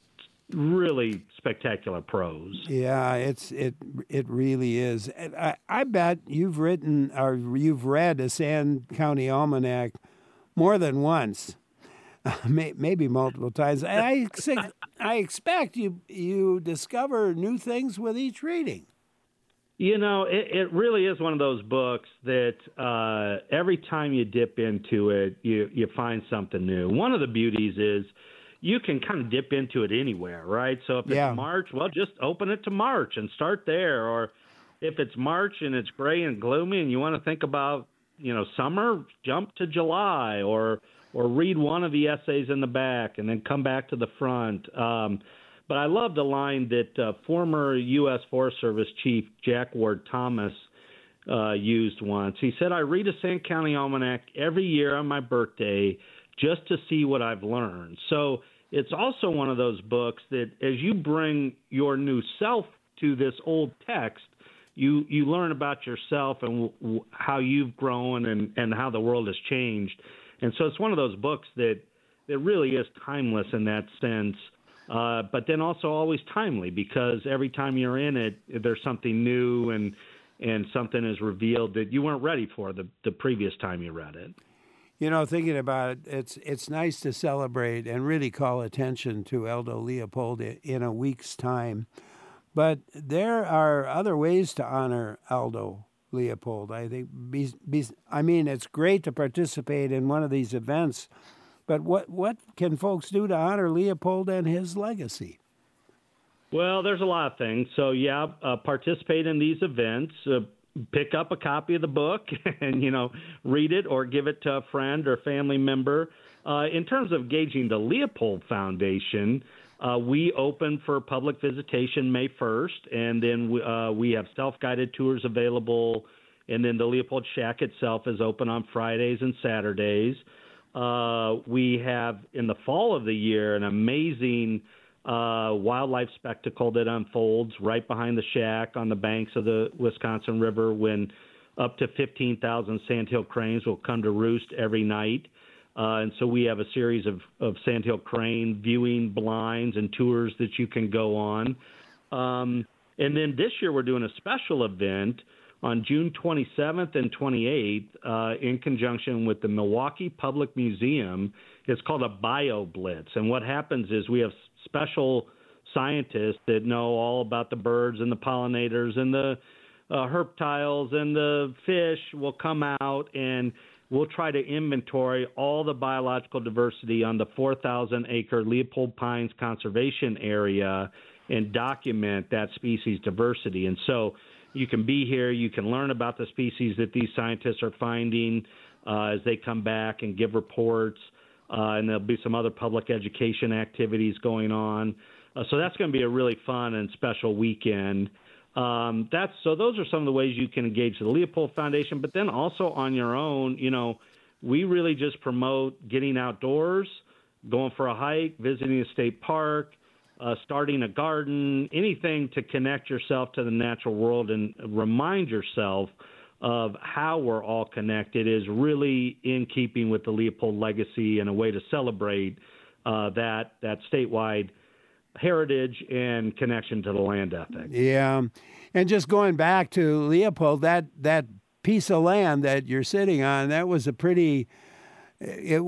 Speaker 18: really spectacular prose.
Speaker 2: Yeah, it's it it really is. And I, I bet you've written or you've read a Sand County Almanac more than once, May, maybe multiple times. I ex- I expect you you discover new things with each reading.
Speaker 18: You know, it, it really is one of those books that uh, every time you dip into it, you, you find something new. One of the beauties is you can kind of dip into it anywhere, right? So if
Speaker 2: Yeah.
Speaker 18: it's March, well, just open it to March and start there. Or if it's March and it's gray and gloomy and you want to think about, you know, summer, jump to July, or or read one of the essays in the back and then come back to the front. Um, But I love the line that uh, former U S Forest Service Chief Jack Ward Thomas uh, used once. He said, "I read a Sand County Almanac every year on my birthday just to see what I've learned." So it's also one of those books that as you bring your new self to this old text, you, you learn about yourself and w- w- how you've grown and, and how the world has changed. And so it's one of those books that, that really is timeless in that sense. Uh, but then also always timely, because every time you're in it, there's something new and and something is revealed that you weren't ready for the, the previous time you read it.
Speaker 2: You know, thinking about it, it's it's nice to celebrate and really call attention to Aldo Leopold i- in a week's time. But there are other ways to honor Aldo Leopold. I think. Be, be, I mean, it's great to participate in one of these events. But what, what can folks do to honor Leopold and his legacy?
Speaker 18: Well, there's a lot of things. So, yeah, uh, participate in these events. Uh, pick up a copy of the book and, you know, read it or give it to a friend or family member. Uh, in terms of gauging the Leopold Foundation, uh, we open for public visitation May first, and then we, uh, we have self-guided tours available, and then the Leopold Shack itself is open on Fridays and Saturdays. Uh, we have, in the fall of the year, an amazing uh, wildlife spectacle that unfolds right behind the shack on the banks of the Wisconsin River, when up to fifteen thousand sandhill cranes will come to roost every night. Uh, and so we have a series of, of sandhill crane viewing blinds and tours that you can go on. Um, and then this year we're doing a special event on June twenty-seventh and twenty-eighth, uh, in conjunction with the Milwaukee Public Museum. It's called a Bio Blitz. And what happens is we have special scientists that know all about the birds and the pollinators and the uh, herptiles and the fish will come out, and we'll try to inventory all the biological diversity on the four thousand acre Leopold Pines Conservation Area and document that species diversity. And so you can be here, you can learn about the species that these scientists are finding uh, as they come back and give reports, uh, and there'll be some other public education activities going on. Uh, so that's going to be a really fun and special weekend. Um, that's so those are some of the ways you can engage the Leopold Foundation, but then also on your own, you know, we really just promote getting outdoors, going for a hike, visiting a state park, uh, starting a garden, anything to connect yourself to the natural world and remind yourself of how we're all connected is really in keeping with the Leopold legacy and a way to celebrate uh, that that statewide heritage and connection to the land ethic.
Speaker 2: Yeah. And just going back to Leopold, that that piece of land that you're sitting on, that was a pretty, it,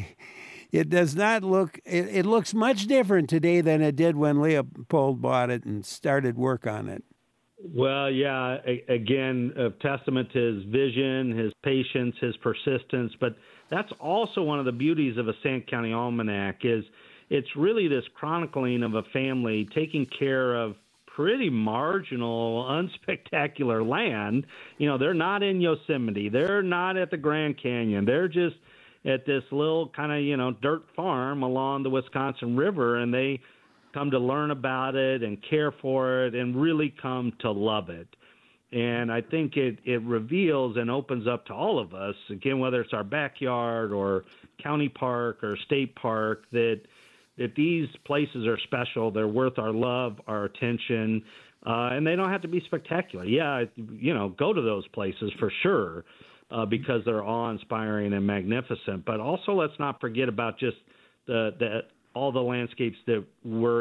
Speaker 2: it does not look, it, it looks much different today than it did when Leopold bought it and started work on it.
Speaker 18: Well, yeah, a, again, a testament to his vision, his patience, his persistence. But that's also one of the beauties of a Sand County Almanac is it's really this chronicling of a family taking care of pretty marginal, unspectacular land. You know, they're not in Yosemite. They're not at the Grand Canyon. They're just at this little kind of, you know, dirt farm along the Wisconsin River, and they come to learn about it and care for it and really come to love it. And I think it, it reveals and opens up to all of us, again, whether it's our backyard or county park or state park, that that these places are special. They're worth our love, our attention, uh, and they don't have to be spectacular. Yeah, you know, go to those places for sure uh, because they're awe-inspiring and magnificent. But also let's not forget about just the, the all the landscapes that we're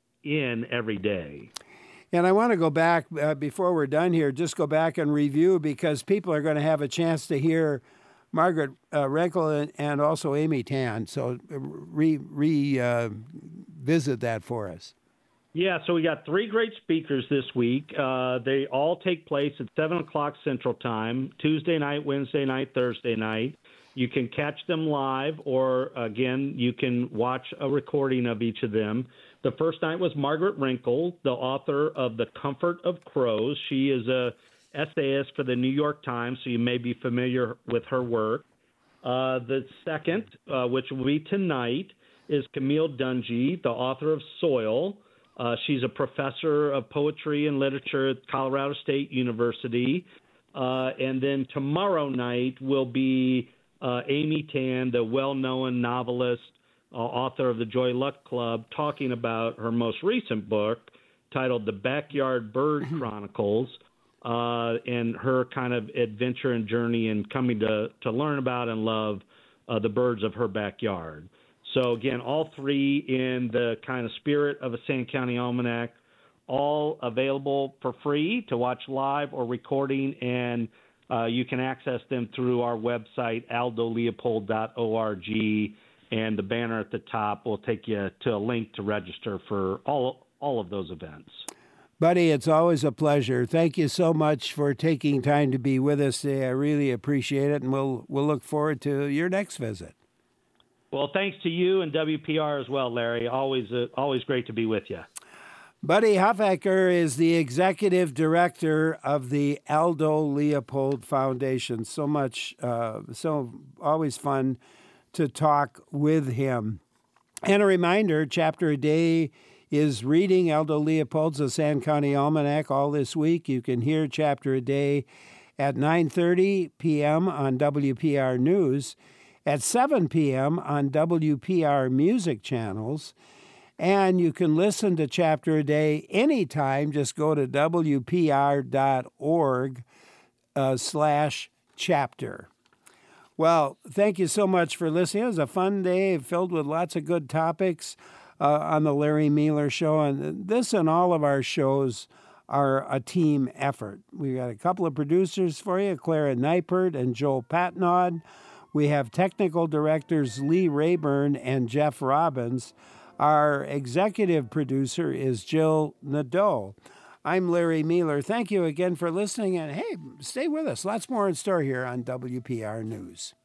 Speaker 18: in every day.
Speaker 2: And I want to go back, uh, before we're done here, just go back and review because people are going to have a chance to hear Margaret uh, Renkel and, and also Amy Tan. So re, re uh, visit that for us.
Speaker 18: Yeah, so we got three great speakers this week. Uh, they all take place at seven o'clock Central Time, Tuesday night, Wednesday night, Thursday night. You can catch them live, or, again, you can watch a recording of each of them. The first night was Margaret Renkel, the author of The Comfort of Crows. She is a essayist for the New York Times, so you may be familiar with her work. Uh, the second, uh, which will be tonight, is Camille Dungy, the author of Soil. Uh, she's a professor of poetry and literature at Colorado State University. Uh, and then tomorrow night will be uh, Amy Tan, the well-known novelist, uh, author of the Joy Luck Club, talking about her most recent book titled The Backyard Bird Chronicles. Uh, and her kind of adventure and journey and coming to, to learn about and love uh, the birds of her backyard. So, again, all three in the kind of spirit of a Sand County Almanac, all available for free to watch live or recording, and uh, you can access them through our website, aldo leopold dot org, and the banner at the top will take you to a link to register for all all of those events.
Speaker 2: Buddy, it's always a pleasure. Thank you so much for taking time to be with us today. I really appreciate it, and we'll we'll look forward to your next visit.
Speaker 18: Well, thanks to you and W P R as well, Larry. Always uh, always great to be with you.
Speaker 2: Buddy Huffaker is the executive director of the Aldo Leopold Foundation. So much, uh, so always fun to talk with him. And a reminder, Chapter a Day is reading Aldo Leopold's The Sand County Almanac all this week. You can hear Chapter a Day at nine thirty p.m. on W P R News, at seven p.m. on W P R Music Channels, and you can listen to Chapter a Day anytime. Just go to W P R dot org uh, slash chapter. Well, thank you so much for listening. It was a fun day filled with lots of good topics Uh, on the Larry Mealer Show, and this and all of our shows are a team effort. We got a couple of producers for you, Clara Neipert and Joel Patnaud. We have technical directors Lee Rayburn and Jeff Robbins. Our executive producer is Jill Nadeau. I'm Larry Mealer. Thank you again for listening, and hey, stay with us. Lots more in store here on W P R News.